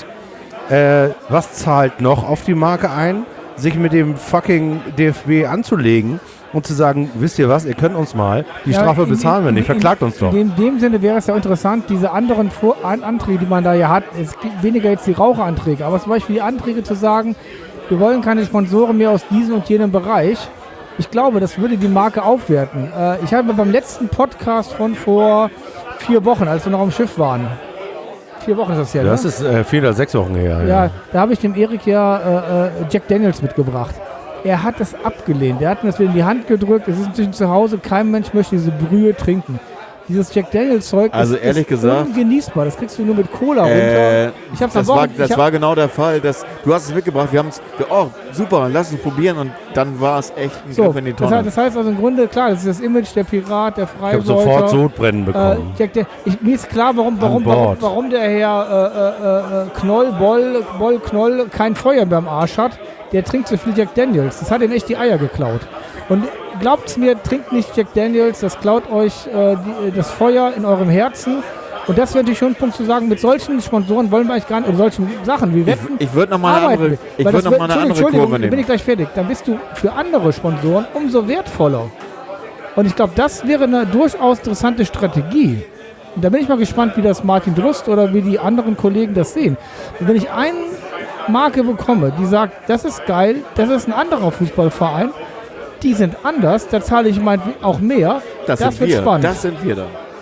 Speaker 3: äh, was zahlt noch auf die Marke ein? Sich mit dem fucking D F B anzulegen und zu sagen, wisst ihr was, ihr könnt uns mal, die
Speaker 4: Ja,
Speaker 3: Strafe
Speaker 4: in-
Speaker 3: bezahlen wir
Speaker 4: in-
Speaker 3: nicht,
Speaker 4: in-
Speaker 3: verklagt uns doch.
Speaker 4: In dem Sinne wäre es ja interessant, diese anderen Vor An Anträge, die man da ja hat, es gibt weniger jetzt die Raucheranträge, aber zum Beispiel die Anträge zu sagen, wir wollen keine Sponsoren mehr aus diesem und jenem Bereich. Ich glaube, das würde die Marke aufwerten. Äh, ich habe beim letzten Podcast von vor vier Wochen, als wir noch am Schiff waren, vier Wochen ist das ja,
Speaker 3: Das
Speaker 4: ne?
Speaker 3: ist äh, vier oder sechs Wochen her.
Speaker 4: Ja, da habe ich dem Erik ja äh, äh, Jack Daniels mitgebracht. Er hat das abgelehnt. Er hat mir das wieder in die Hand gedrückt. Es ist inzwischen zu Hause. Kein Mensch möchte diese Brühe trinken. Dieses Jack Daniels Zeug
Speaker 2: Also
Speaker 4: ist,
Speaker 2: ehrlich
Speaker 4: ist
Speaker 2: gesagt-
Speaker 4: ungenießbar. Das kriegst du nur mit Cola runter.
Speaker 2: Äh,
Speaker 4: Ich hab's
Speaker 2: das
Speaker 4: am
Speaker 2: war,
Speaker 4: Wochen-
Speaker 2: das
Speaker 4: ich hab-
Speaker 2: war genau der Fall. Dass, du hast es mitgebracht, wir haben es, oh super, lass uns probieren und dann war es echt ein
Speaker 4: So,
Speaker 2: Griff in die
Speaker 4: das,
Speaker 2: Tonne.
Speaker 4: heißt, das heißt also im Grunde, klar, das ist das Image der Pirat, der
Speaker 3: Ich habe
Speaker 4: Freibeuter.
Speaker 3: sofort Sodbrennen
Speaker 4: Äh,
Speaker 3: bekommen.
Speaker 4: Jack, der, ich, mir ist klar, warum, warum,
Speaker 3: Bord.
Speaker 4: warum, warum der Herr äh, äh, äh, Knoll, Boll, Boll, Knoll kein Feuer mehr am Arsch hat. Der trinkt so viel Jack Daniels. Das hat ihm echt die Eier geklaut. Und glaubt's mir, trinkt nicht Jack Daniels, das klaut euch äh, die, das Feuer in eurem Herzen. Und das wäre natürlich schon ein Punkt zu sagen, mit solchen Sponsoren wollen wir eigentlich gar nicht, oder solchen Sachen wie Wetten,
Speaker 2: ich würde noch mal eine
Speaker 4: arbeiten
Speaker 2: andere,
Speaker 4: wir.
Speaker 2: ich
Speaker 4: Weil
Speaker 2: würd
Speaker 4: das
Speaker 2: noch mal eine
Speaker 4: Entschuldigung,
Speaker 2: andere
Speaker 4: Entschuldigung,
Speaker 2: Kurve
Speaker 4: bin
Speaker 2: nehmen.
Speaker 4: ich gleich fertig. Dann bist du für andere Sponsoren umso wertvoller. Und ich glaube, das wäre eine durchaus interessante Strategie. Und da bin ich mal gespannt, wie das Martin Drust oder wie die anderen Kollegen das sehen. Und wenn ich eine Marke bekomme, die sagt, das ist geil, das ist ein anderer Fußballverein, die sind anders, da zahle ich meinetwegen auch mehr,
Speaker 2: Das,
Speaker 4: das
Speaker 2: sind
Speaker 4: wird
Speaker 2: wir,
Speaker 4: spannend.
Speaker 2: das sind wir dann.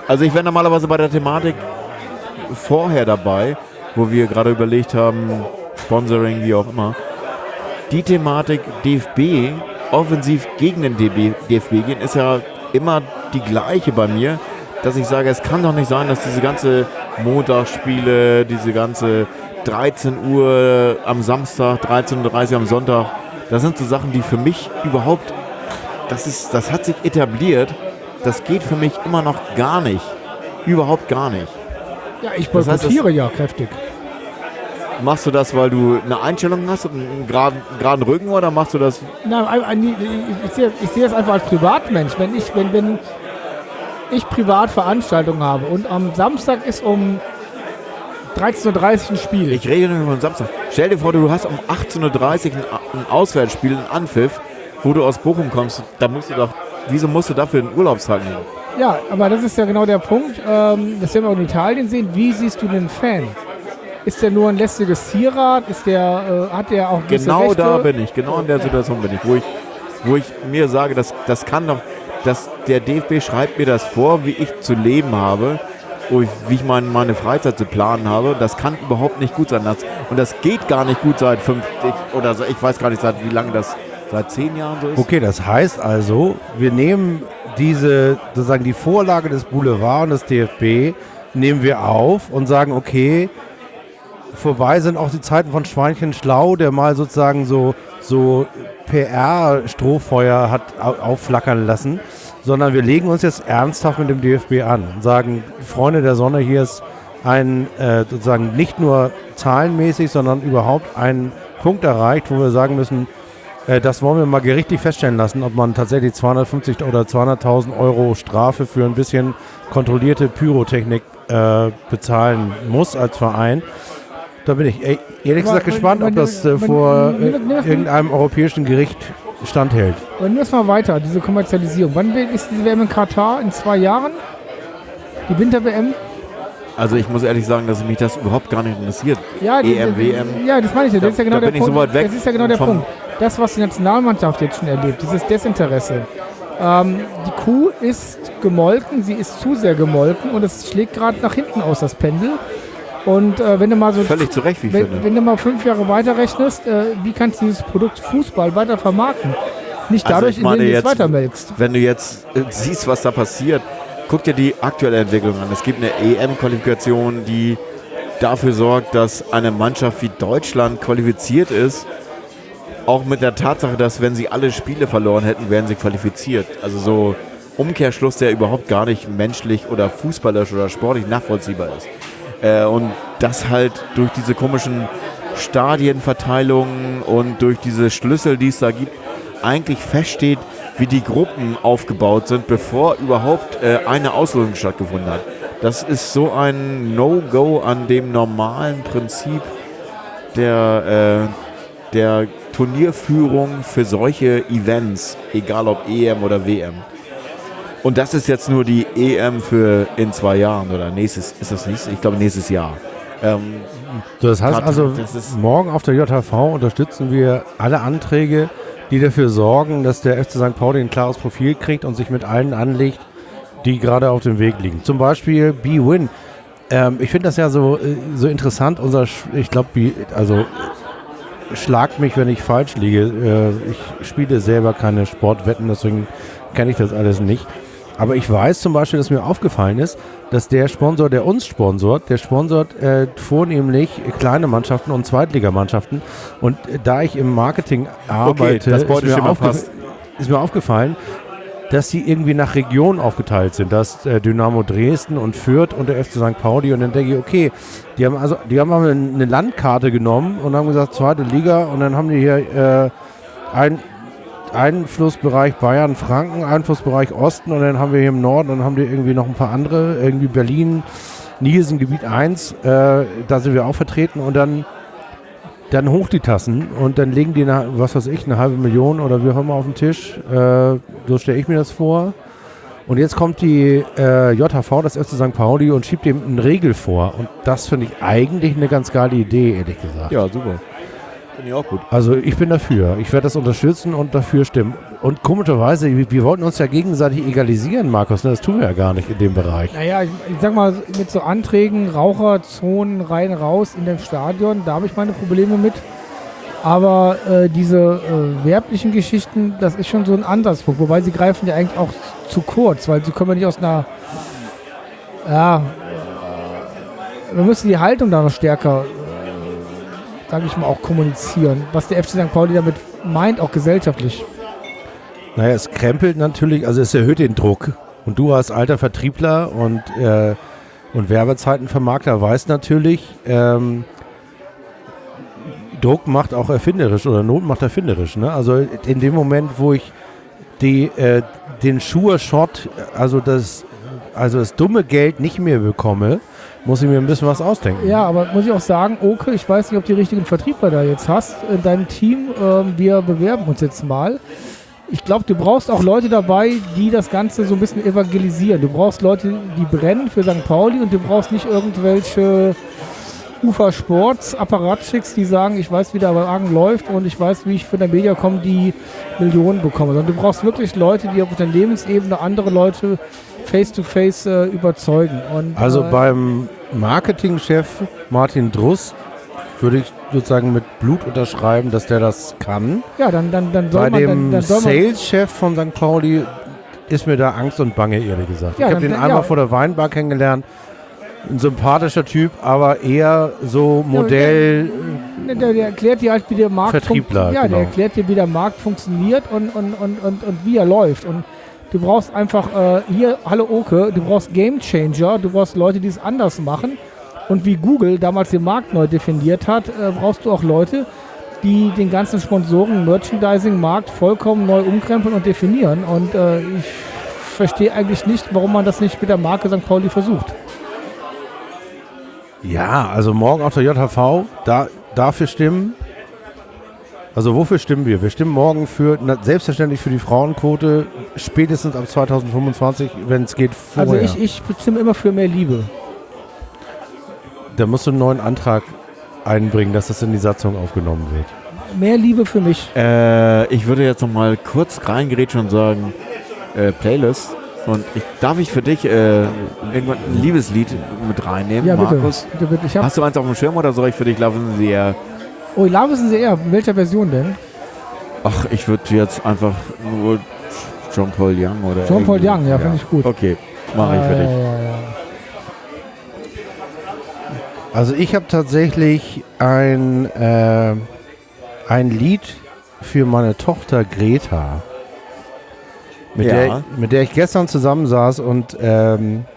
Speaker 2: Also ich wäre normalerweise bei der Thematik vorher dabei, wo wir gerade überlegt haben, Sponsoring, wie auch immer. Die Thematik D F B, offensiv gegen den D F B gehen, ist ja immer die gleiche bei mir, dass ich sage, es kann doch nicht sein, dass diese ganze Montagsspiele, diese ganze dreizehn Uhr am Samstag, dreizehn Uhr dreißig am Sonntag, das sind so Sachen, die für mich überhaupt, das ist, das hat sich etabliert, das geht für mich immer noch gar nicht. Überhaupt gar nicht.
Speaker 4: Ja, ich
Speaker 2: Das heißt,
Speaker 4: boykottiere ja kräftig.
Speaker 2: Machst du das, weil du eine Einstellung hast und einen geraden, geraden Rücken, oder machst du das?
Speaker 4: Na, ein- ein- ich, sehe, ich sehe das einfach als Privatmensch. Wenn ich, wenn, wenn ich privat Veranstaltungen habe und am Samstag ist um dreizehn Uhr dreißig ein Spiel.
Speaker 2: Ich rede nur von Samstag. Stell dir vor, du hast um achtzehn Uhr dreißig ein, ein Auswärtsspiel, ein Anpfiff, wo du aus Bochum kommst. Da musst du doch, wieso musst du dafür einen Urlaubstag nehmen?
Speaker 4: Ja, aber das ist ja genau der Punkt, ähm, das werden wir auch in Italien sehen. Wie siehst du den Fan? Ist der nur ein lästiges Zierrad? Ist der, äh, hat der auch gewisse
Speaker 2: Genau
Speaker 4: Rechte?
Speaker 2: da bin ich, genau in der Situation bin ich, wo ich, wo ich mir sage, das, das kann doch, dass der D F B schreibt mir das vor, wie ich zu leben habe, wo ich, wie ich mein, meine Freizeit zu planen habe. Das kann überhaupt nicht gut sein. Das, und das geht gar nicht gut seit fünf, ich, oder so, ich weiß gar nicht, seit wie lange das, seit zehn Jahren so ist.
Speaker 3: Okay, das heißt also, wir nehmen diese, sozusagen die Vorlage des Boulevard und des D F B, nehmen wir auf und sagen, okay, vorbei sind auch die Zeiten von Schweinchen Schlau, der mal sozusagen so, so P R-Strohfeuer hat au- aufflackern lassen, sondern wir legen uns jetzt ernsthaft mit dem D F B an und sagen, Freunde der Sonne, hier ist ein, äh, sozusagen nicht nur zahlenmäßig, sondern überhaupt ein Punkt erreicht, wo wir sagen müssen, äh, das wollen wir mal gerichtlich feststellen lassen, ob man tatsächlich zweihundertfünfzig oder zweihunderttausend Euro Strafe für ein bisschen kontrollierte Pyrotechnik äh, bezahlen muss als Verein. Da bin ich e- ehrlich
Speaker 4: Aber
Speaker 3: gesagt
Speaker 4: wenn-
Speaker 3: gespannt,
Speaker 4: wenn-
Speaker 3: ob das äh,
Speaker 4: wenn-
Speaker 3: vor
Speaker 4: wenn-
Speaker 3: äh,
Speaker 4: wenn- wenn-
Speaker 3: irgendeinem europäischen Gericht standhält.
Speaker 4: Aber nimm das mal weiter, diese Kommerzialisierung. Wann ist diese W M in Katar? In zwei Jahren? Die Winter-W M?
Speaker 2: Also ich muss ehrlich sagen, dass mich das überhaupt gar nicht interessiert.
Speaker 4: Ja, die-
Speaker 2: E M,
Speaker 4: die-
Speaker 2: W M.
Speaker 4: Ja, das meine ich ja. Das ist ja genau
Speaker 2: Da
Speaker 4: der
Speaker 2: bin ich
Speaker 4: Punkt.
Speaker 2: so weit weg
Speaker 4: Das ist ja genau der
Speaker 2: vom-
Speaker 4: Punkt. Das, was die Nationalmannschaft jetzt schon erlebt, dieses Desinteresse. Ähm, die Kuh ist gemolken, sie ist zu sehr gemolken und es schlägt gerade nach hinten aus, das Pendel. Und äh, wenn du mal so
Speaker 2: Völlig zu Recht, wie ich
Speaker 4: wenn,
Speaker 2: finde.
Speaker 4: wenn du mal fünf Jahre weiterrechnest, äh, wie kannst du dieses Produkt Fußball weiter vermarkten? Nicht
Speaker 2: Also
Speaker 4: dadurch,
Speaker 2: ich meine
Speaker 4: indem du es
Speaker 2: jetzt-
Speaker 4: weitermelkst.
Speaker 2: Wenn du jetzt äh, siehst, was da passiert, guck dir die aktuelle Entwicklung an. Es gibt eine E M-Qualifikation, die dafür sorgt, dass eine Mannschaft wie Deutschland qualifiziert ist, auch mit der Tatsache, dass wenn sie alle Spiele verloren hätten, wären sie qualifiziert. Also so Umkehrschluss, der überhaupt gar nicht menschlich oder fußballerisch oder sportlich nachvollziehbar ist. Äh, und das halt durch diese komischen Stadienverteilungen und durch diese Schlüssel, die es da gibt, eigentlich feststeht, wie die Gruppen aufgebaut sind, bevor überhaupt äh, eine Auslosung stattgefunden hat. Das ist so ein No-Go an dem normalen Prinzip der, äh, der Turnierführung für solche Events, egal ob E M oder W M. Und das ist jetzt nur die E M für in zwei Jahren oder nächstes, ist das nächstes? Ich glaube nächstes Jahr. Ähm,
Speaker 3: So, das heißt
Speaker 2: Katar,
Speaker 3: also,
Speaker 2: das ist-
Speaker 3: morgen auf der J H V unterstützen wir alle Anträge, die dafür sorgen, dass der F C Sankt Pauli ein klares Profil kriegt und sich mit allen anlegt, die gerade auf dem Weg liegen. Zum Beispiel B-Win. Ähm, ich finde das ja so, äh, so interessant. Unser, Sch- ich glaube, also äh, schlagt mich, wenn ich falsch liege. Äh, ich spiele selber keine Sportwetten, deswegen kenne ich das alles nicht. Aber ich weiß zum Beispiel, dass mir aufgefallen ist, dass der Sponsor, der uns sponsort, der sponsort äh, vornehmlich kleine Mannschaften und Zweitligamannschaften. Und äh, da ich im Marketing arbeite,
Speaker 2: das
Speaker 3: ist, mir
Speaker 2: Beuteschema
Speaker 3: aufgef-
Speaker 2: passt.
Speaker 3: ist mir aufgefallen, dass sie irgendwie nach Regionen aufgeteilt sind. Dass äh, Dynamo Dresden und Fürth und der F C Sankt Pauli. Und dann denke ich, okay, die haben also, die haben aber eine Landkarte genommen und haben gesagt, zweite Liga. Und dann haben die hier äh, ein Einflussbereich Bayern, Franken, Einflussbereich Osten und dann haben wir hier im Norden und dann haben die irgendwie noch ein paar andere, irgendwie Berlin, Nielsen, Gebiet eins, äh, da sind wir auch vertreten und dann, dann hoch die Tassen und dann legen die, eine, was weiß ich, eine halbe Million oder wie auch immer auf den Tisch, äh, so stelle ich mir das vor. Und jetzt kommt die äh, J H V, das F C Sankt Pauli und schiebt dem einen Regel vor und das finde ich eigentlich eine ganz geile Idee, ehrlich gesagt.
Speaker 2: ja, super. Finde ich auch gut.
Speaker 3: Also ich bin dafür. Ich werde das unterstützen und dafür stimmen. und komischerweise, wir, wir wollten uns ja gegenseitig egalisieren, Markus, ne? Das tun wir ja gar nicht in dem Bereich.
Speaker 4: Naja, ich, ich sag mal, mit so Anträgen, Raucherzonen rein, raus in dem Stadion, da habe ich meine Probleme mit. Aber äh, diese äh, werblichen Geschichten, das ist schon so ein Ansatzpunkt. Wobei sie greifen ja eigentlich auch zu kurz, weil sie kommen ja nicht aus einer, ja, äh, wir müssen die Haltung da noch stärker, äh, sage ich mal, auch kommunizieren. Was der F C Sankt Pauli damit meint, auch gesellschaftlich.
Speaker 3: Naja, es krempelt natürlich, also es erhöht den Druck. Und du als alter Vertriebler und, äh, und Werbezeitenvermarkter weißt natürlich, ähm, Druck macht auch erfinderisch oder Not macht erfinderisch. Ne? Also in dem Moment, wo ich die, äh, den Sure-Shot, also das, also das dumme Geld nicht mehr bekomme, muss ich mir ein bisschen was ausdenken.
Speaker 4: Ja, aber muss ich auch sagen, Oke, ich weiß nicht, ob du die richtigen Vertriebler da jetzt hast in deinem Team. Ähm, wir bewerben uns jetzt mal. Ich glaube, du brauchst auch Leute dabei, die das Ganze so ein bisschen evangelisieren. Du brauchst Leute, die brennen für Sankt Pauli und du brauchst nicht irgendwelche Ufer Sports, Apparatschicks, die sagen, ich weiß, wie der Wagen läuft und ich weiß, wie ich für der Mediacom die Millionen bekomme. Sondern du brauchst wirklich Leute, die auf Unternehmensebene andere Leute face-to-face äh, überzeugen. Und,
Speaker 3: Also
Speaker 4: äh,
Speaker 3: beim Marketingchef Martin Druss würde ich sozusagen mit Blut unterschreiben, dass der das kann.
Speaker 4: ja, dann, dann, dann soll
Speaker 3: Bei
Speaker 4: man...
Speaker 3: dem
Speaker 4: Dann, dann soll man
Speaker 3: Sales-Chef von Sankt Pauli ist mir da Angst und Bange, ehrlich gesagt.
Speaker 4: Ja,
Speaker 3: ich habe
Speaker 4: dann-
Speaker 3: den
Speaker 4: dann-
Speaker 3: einmal
Speaker 4: ja.
Speaker 3: vor der Weinbar kennengelernt. Ein sympathischer Typ, aber eher so Modell.
Speaker 4: Ne, Der, der erklärt dir halt, wie der Markt
Speaker 3: Vertriebler,
Speaker 4: funkt- Ja,
Speaker 3: genau.
Speaker 4: der erklärt dir, wie der Markt funktioniert und, und, und, und, und wie er läuft. Und du brauchst einfach, äh, hier, hallo Oke, du brauchst Game Changer, du brauchst Leute, die es anders machen. Und wie Google damals den Markt neu definiert hat, äh, brauchst du auch Leute, die den ganzen Sponsoren, Merchandising-Markt vollkommen neu umkrempeln und definieren. Und äh, ich verstehe eigentlich nicht, warum man das nicht mit der Marke Sankt Pauli versucht.
Speaker 3: Ja, also morgen auf der J H V, da, dafür stimmen. Also wofür stimmen wir? Wir stimmen morgen für, na, selbstverständlich für die Frauenquote, spätestens ab zwanzig fünfundzwanzig, wenn es geht, vorher.
Speaker 4: Also ich, ich stimme immer für mehr Liebe.
Speaker 3: Da musst du einen neuen Antrag einbringen, dass das in die Satzung aufgenommen wird.
Speaker 4: Mehr Liebe für mich.
Speaker 2: Äh, ich würde jetzt noch mal kurz reingerätschen und sagen, äh, Playlist. Und ich, darf ich für dich äh, irgendwann ein Liebeslied mit reinnehmen,
Speaker 4: Ja, bitte.
Speaker 2: Markus?
Speaker 4: bitte, bitte. Ich hab,
Speaker 2: Hast du eins auf dem Schirm oder soll ich für dich laufen? Sehr.
Speaker 4: oh, Love ist sehr. In welcher Version denn?
Speaker 2: Ach, ich würde jetzt einfach nur Jean-Paul Young oder.
Speaker 4: Jean-Paul
Speaker 2: irgendwie-
Speaker 4: Young, ja, finde ich gut.
Speaker 2: Okay, mache ich für
Speaker 4: Ja,
Speaker 2: dich.
Speaker 4: ja, ja.
Speaker 3: Also ich habe tatsächlich ein, äh, ein Lied für meine Tochter Greta, mit,
Speaker 2: Ja.
Speaker 3: der, mit der ich gestern zusammensaß und ähm,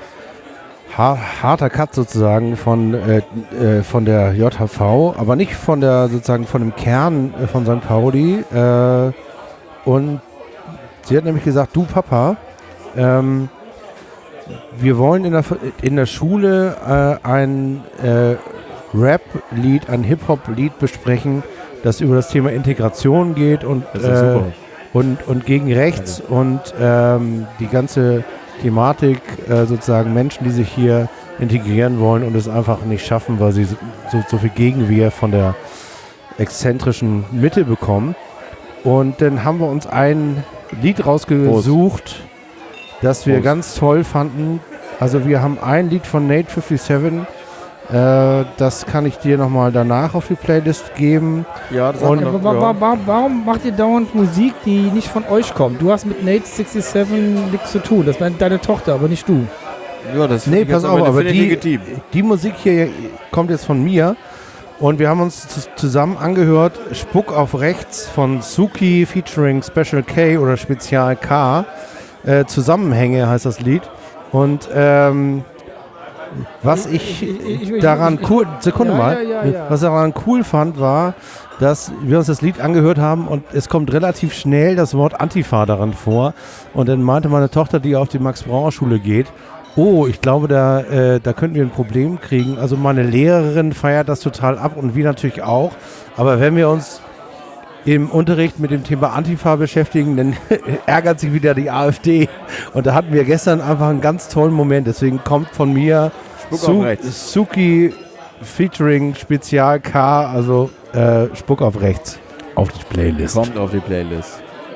Speaker 3: ha harter Cut sozusagen von, äh, äh, von der J H V, aber nicht von der sozusagen von dem Kern äh, von Sankt Pauli. Äh, und sie hat nämlich gesagt, du Papa, ähm, wir wollen in der, in der Schule äh, ein äh, Rap-Lied, ein Hip-Hop-Lied besprechen, das über das Thema Integration geht und,
Speaker 2: Das ist
Speaker 3: äh,
Speaker 2: super.
Speaker 3: und, und gegen rechts und ähm, die ganze Thematik äh, sozusagen Menschen, die sich hier integrieren wollen und es einfach nicht schaffen, weil sie so, so viel Gegenwehr von der exzentrischen Mitte bekommen. Und dann haben wir uns ein Lied rausgesucht, das wir
Speaker 2: Prost.
Speaker 3: ganz toll fanden. Also wir haben ein Lied von Nate siebenundfünfzig, äh, das kann ich dir nochmal danach auf die Playlist geben.
Speaker 2: Ja, das
Speaker 3: Und-
Speaker 2: haben wir
Speaker 4: Wa-
Speaker 2: noch,
Speaker 4: wa-
Speaker 2: ja.
Speaker 4: wa- Warum macht ihr dauernd Musik, die nicht von euch kommt? Du hast mit Nate siebenundsechzig nichts zu tun. Das ist deine- deine Tochter, aber nicht du.
Speaker 2: Ja, das
Speaker 3: Nee,
Speaker 2: finde ich
Speaker 3: pass
Speaker 2: jetzt
Speaker 3: auf, aber
Speaker 2: finde ich
Speaker 3: die,
Speaker 2: legitim.
Speaker 3: die Musik hier kommt jetzt von mir und wir haben uns z- zusammen angehört Spuck auf rechts von Suki featuring Special K oder Spezial K. Äh, Zusammenhänge heißt das Lied. Und ähm, was ich,
Speaker 4: Ich- ich- ich-
Speaker 3: daran
Speaker 4: ich- ich-
Speaker 3: cool, Sekunde
Speaker 4: Ja,
Speaker 3: mal,
Speaker 4: ja, ja, ja.
Speaker 3: was daran cool fand, war, dass wir uns das Lied angehört haben und es kommt relativ schnell das Wort Antifa daran vor. Und dann meinte meine Tochter, die auf die Max-Brauer-Schule geht, oh, ich glaube, da, äh, da könnten wir ein Problem kriegen. Also meine Lehrerin feiert das total ab und wir natürlich auch. Aber wenn wir uns im Unterricht mit dem Thema Antifa beschäftigen, dann ärgert sich wieder die AfD. Und da hatten wir gestern einfach einen ganz tollen Moment. Deswegen kommt von mir
Speaker 2: Spuck auf rechts.
Speaker 3: Suki featuring Spezial K, also äh, Spuck auf rechts auf die Playlist.
Speaker 2: Kommt auf die Playlist.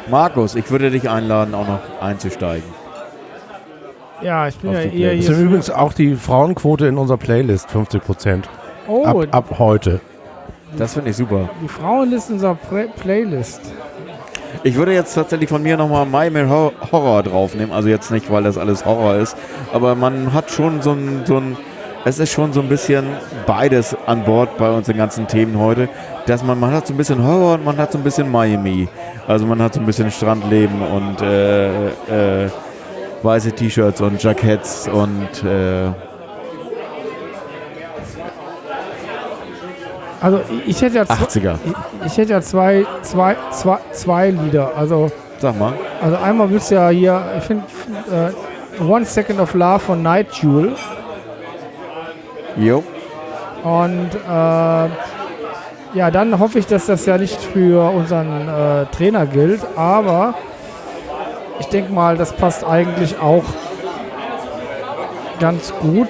Speaker 2: Markus, ich würde dich einladen, auch noch einzusteigen.
Speaker 4: Ja, ich bin
Speaker 2: Auf
Speaker 4: ja
Speaker 2: die
Speaker 4: eher
Speaker 3: Das
Speaker 4: hier.
Speaker 3: ist übrigens auch die Frauenquote in unserer Playlist, fünfzig Prozent.
Speaker 4: Oh,
Speaker 3: Ab, ab heute.
Speaker 2: Das finde ich super.
Speaker 4: die Frauenliste unserer Play Playlist.
Speaker 2: Ich würde jetzt tatsächlich von mir nochmal Miami Hor- Horror draufnehmen. Also jetzt nicht, weil das alles Horror ist. Aber man hat schon so ein, so ein, es ist schon so ein bisschen beides an Bord bei uns den ganzen Themen heute. Dass man, man hat so ein bisschen Horror und man hat so ein bisschen Miami. Also man hat so ein bisschen Strandleben und äh, äh, weiße T-Shirts und Jacketts und äh,
Speaker 4: Also ich, ich hätte ja zwei,
Speaker 2: achtziger.
Speaker 4: ich, ich hätte ja zwei, zwei, zwei, zwei Lieder. Also,
Speaker 2: Sag mal.
Speaker 4: also einmal willst du ja hier, ich finde äh, One Second of Love von Night Jewel.
Speaker 2: Jo.
Speaker 4: Und äh, ja, dann hoffe ich, dass das ja nicht für unseren äh, Trainer gilt, aber ich denke mal, das passt eigentlich auch ganz gut.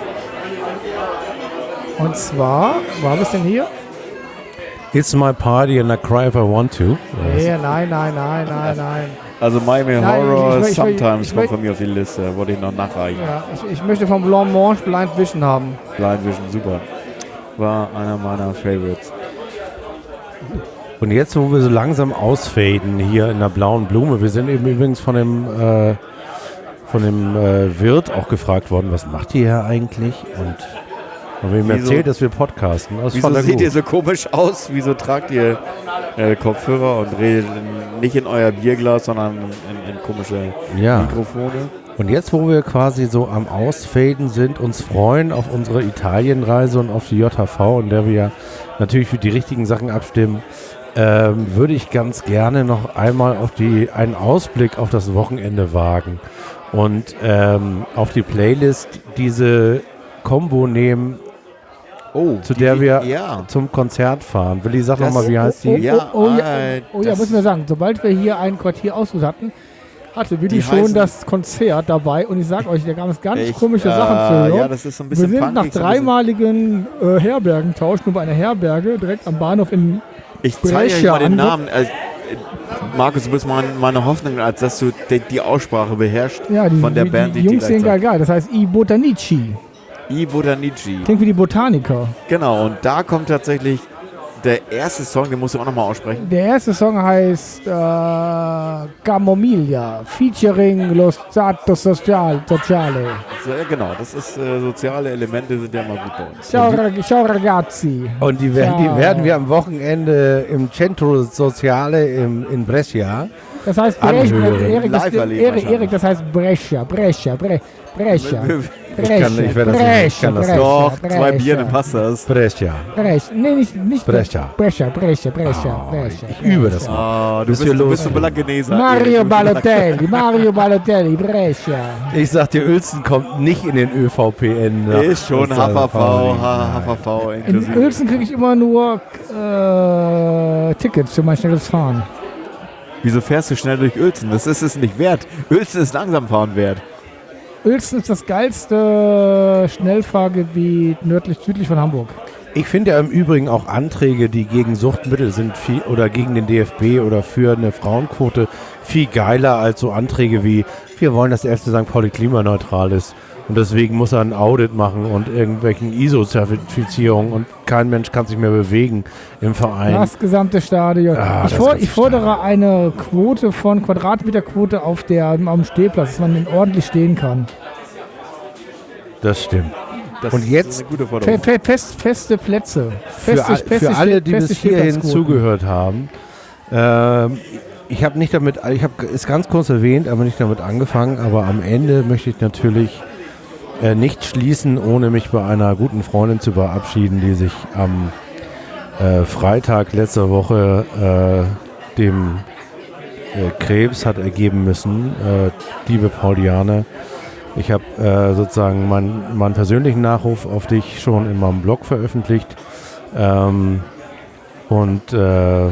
Speaker 4: Und zwar, wo habe ich denn hier?
Speaker 3: It's my party and I cry if I want to.
Speaker 4: Nee, nein, nein, nein, nein, nein.
Speaker 2: Also Miami
Speaker 4: Nein,
Speaker 2: Horror
Speaker 4: ich- ich- ich-
Speaker 2: Sometimes
Speaker 4: ich-
Speaker 2: kommt
Speaker 4: ich-
Speaker 2: von mir auf die Liste. Wollte ich noch nachreichen.
Speaker 4: Ja, ich, ich möchte vom Blanc Mange Blind Vision haben.
Speaker 2: Blind Vision, super. War einer meiner Favorites.
Speaker 3: Und jetzt, wo wir so langsam ausfaden hier in der blauen Blume, wir sind eben übrigens von dem, äh, von dem äh, Wirt auch gefragt worden, was macht ihr hier eigentlich? Und haben wir ihm
Speaker 2: Wieso-
Speaker 3: erzählt, dass wir podcasten. Das
Speaker 2: Wieso
Speaker 3: fand er
Speaker 2: seht
Speaker 3: gut.
Speaker 2: ihr so komisch aus? Wieso tragt ihr äh, Kopfhörer und redet in, nicht in euer Bierglas, sondern in, in komische
Speaker 3: Ja.
Speaker 2: Mikrofone?
Speaker 3: Und jetzt, wo wir quasi so am Ausfaden sind, uns freuen auf unsere Italienreise und auf die J H V, in der wir ja natürlich für die richtigen Sachen abstimmen, ähm, würde ich ganz gerne noch einmal auf die, einen Ausblick auf das Wochenende wagen und ähm, auf die Playlist diese Combo nehmen,
Speaker 2: Oh,
Speaker 3: zu
Speaker 2: die-
Speaker 3: der wir
Speaker 2: Ja.
Speaker 3: zum Konzert fahren. Willi, sag
Speaker 2: Das-
Speaker 3: nochmal, wie heißt
Speaker 4: Oh,
Speaker 3: die?
Speaker 2: Ja,
Speaker 4: oh, oh, ja,
Speaker 2: äh,
Speaker 4: oh, ja,
Speaker 2: das-
Speaker 4: müssen wir sagen, sobald wir hier ein Quartier ausgesucht hatten, hatte Willi
Speaker 2: Die
Speaker 4: schon
Speaker 2: heißen-
Speaker 4: das Konzert dabei und ich sag euch, da gab es ganz
Speaker 2: Ich,
Speaker 4: komische
Speaker 2: äh,
Speaker 4: Sachen zu hören.
Speaker 2: Ja, das ist so ein
Speaker 4: Wir
Speaker 2: bisschen
Speaker 4: sind
Speaker 2: punkig,
Speaker 4: nach
Speaker 2: so ein bisschen-
Speaker 4: dreimaligen äh, Herbergentausch nur bei einer Herberge direkt am Bahnhof in
Speaker 2: Ich zeige euch
Speaker 4: Brescia
Speaker 2: mal den
Speaker 4: ange-
Speaker 2: Namen. Äh, Markus, du bist mein, meine Hoffnung, als dass du die, die Aussprache beherrschst
Speaker 4: ja, die,
Speaker 2: von der
Speaker 4: die,
Speaker 2: Band,
Speaker 4: die,
Speaker 2: die,
Speaker 4: Jungs
Speaker 2: die
Speaker 4: sehen geil geil. Das heißt I Botanici.
Speaker 2: I Botanici.
Speaker 4: Klingt wie die Botaniker.
Speaker 2: Genau, und da kommt tatsächlich der erste Song, den musst du auch nochmal aussprechen.
Speaker 4: Der erste Song heißt äh, Camomilla, featuring Lo Stato Social, Sociale.
Speaker 2: So, ja, genau, das ist äh, soziale Elemente sind ja immer gut bei uns.
Speaker 4: Ciao, rag- ciao ragazzi.
Speaker 3: Und die, werden,
Speaker 4: Ciao.
Speaker 3: die werden wir am Wochenende im Centro Sociale im, in Brescia.
Speaker 4: Das heißt Brescia,
Speaker 3: Anhören.
Speaker 4: Erik, das,
Speaker 2: Live erleben
Speaker 4: Erik,
Speaker 2: wahrscheinlich.
Speaker 4: Erik, das heißt Brescia, Brescia, Bre, Brescia.
Speaker 3: Ich kann- ich werde das nicht, ich kann das nicht.
Speaker 2: Doch, zwei Bier, dann passt das.
Speaker 3: Brescia.
Speaker 4: Brescia. Nee, nicht, nicht
Speaker 3: Brescia.
Speaker 4: Brescia, Brescia, Brescia, Brescia.
Speaker 3: Ich übe das mal.
Speaker 2: Ah, du
Speaker 3: Bis
Speaker 2: bist,
Speaker 3: wir
Speaker 2: du bist so
Speaker 3: losgehen.
Speaker 2: Bolognese.
Speaker 4: Mario Balotelli, Mario Balotelli, Brescia.
Speaker 3: Ich sag dir, Uelzen kommt nicht in den ÖVPN. nach-
Speaker 2: Ist schon
Speaker 3: nach
Speaker 2: H V V,
Speaker 3: Pauli.
Speaker 2: H V V
Speaker 4: In
Speaker 2: inklusive.
Speaker 4: Uelzen kriege ich immer nur äh, Tickets für mein schnelles Fahren.
Speaker 2: Wieso fährst du schnell durch Uelzen? Das ist es nicht wert. Uelzen ist langsam fahren wert.
Speaker 4: Uelzen ist das geilste Schnellfahrgebiet nördlich, südlich von Hamburg.
Speaker 3: Ich finde ja im Übrigen auch Anträge, die gegen Suchtmittel sind viel, oder gegen den D F B oder für eine Frauenquote viel geiler als so Anträge wie, wir wollen, dass der F C Sankt Pauli klimaneutral ist. Und deswegen muss er ein Audit machen und irgendwelchen I S O-Zertifizierungen und kein Mensch kann sich mehr bewegen im Verein.
Speaker 4: Das gesamte Stadion.
Speaker 3: Ah,
Speaker 4: ich,
Speaker 3: das
Speaker 4: for,
Speaker 3: ganze
Speaker 4: ich fordere eine Quote von Quadratmeterquote auf der, am Stehplatz, dass man ordentlich stehen kann.
Speaker 3: Das stimmt.
Speaker 2: Das
Speaker 3: Und jetzt-
Speaker 2: ist eine gute
Speaker 4: Fe,
Speaker 2: Forderung.
Speaker 4: fe, fest, feste Plätze.
Speaker 3: Für,
Speaker 4: Feste,
Speaker 3: all-
Speaker 4: feste
Speaker 3: für alle, die
Speaker 4: feste
Speaker 3: bis hierhin
Speaker 4: Stehplatzquoten.
Speaker 3: zugehört haben, ähm, ich habe nicht damit, ich habe es ganz kurz erwähnt, aber nicht damit angefangen, aber am Ende möchte ich natürlich äh, nicht schließen, ohne mich bei einer guten Freundin zu verabschieden, die sich am äh, Freitag letzter Woche äh, dem äh, Krebs hat ergeben müssen. Äh, liebe Pauliane, ich habe äh, sozusagen meinen meinen persönlichen Nachruf auf dich schon in meinem Blog veröffentlicht ähm, und äh,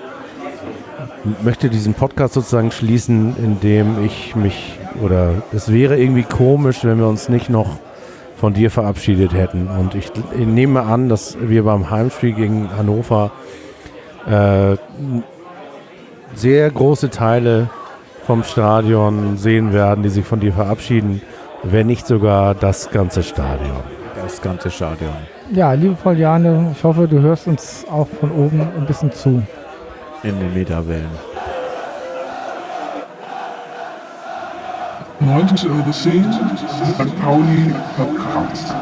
Speaker 3: möchte diesen Podcast sozusagen schließen, indem ich mich, oder es wäre irgendwie komisch, wenn wir uns nicht noch von dir verabschiedet hätten. Und ich, ich nehme an, dass wir beim Heimspiel gegen Hannover äh, sehr große Teile vom Stadion sehen werden, die sich von dir verabschieden, wenn nicht sogar das ganze Stadion.
Speaker 2: Das ganze Stadion.
Speaker 4: Ja, liebe Pauliane, ich hoffe, du hörst uns auch von oben ein bisschen zu.
Speaker 2: In den Meterwellen.
Speaker 1: Neunte übersehen, Sankt Pauli verkrampft.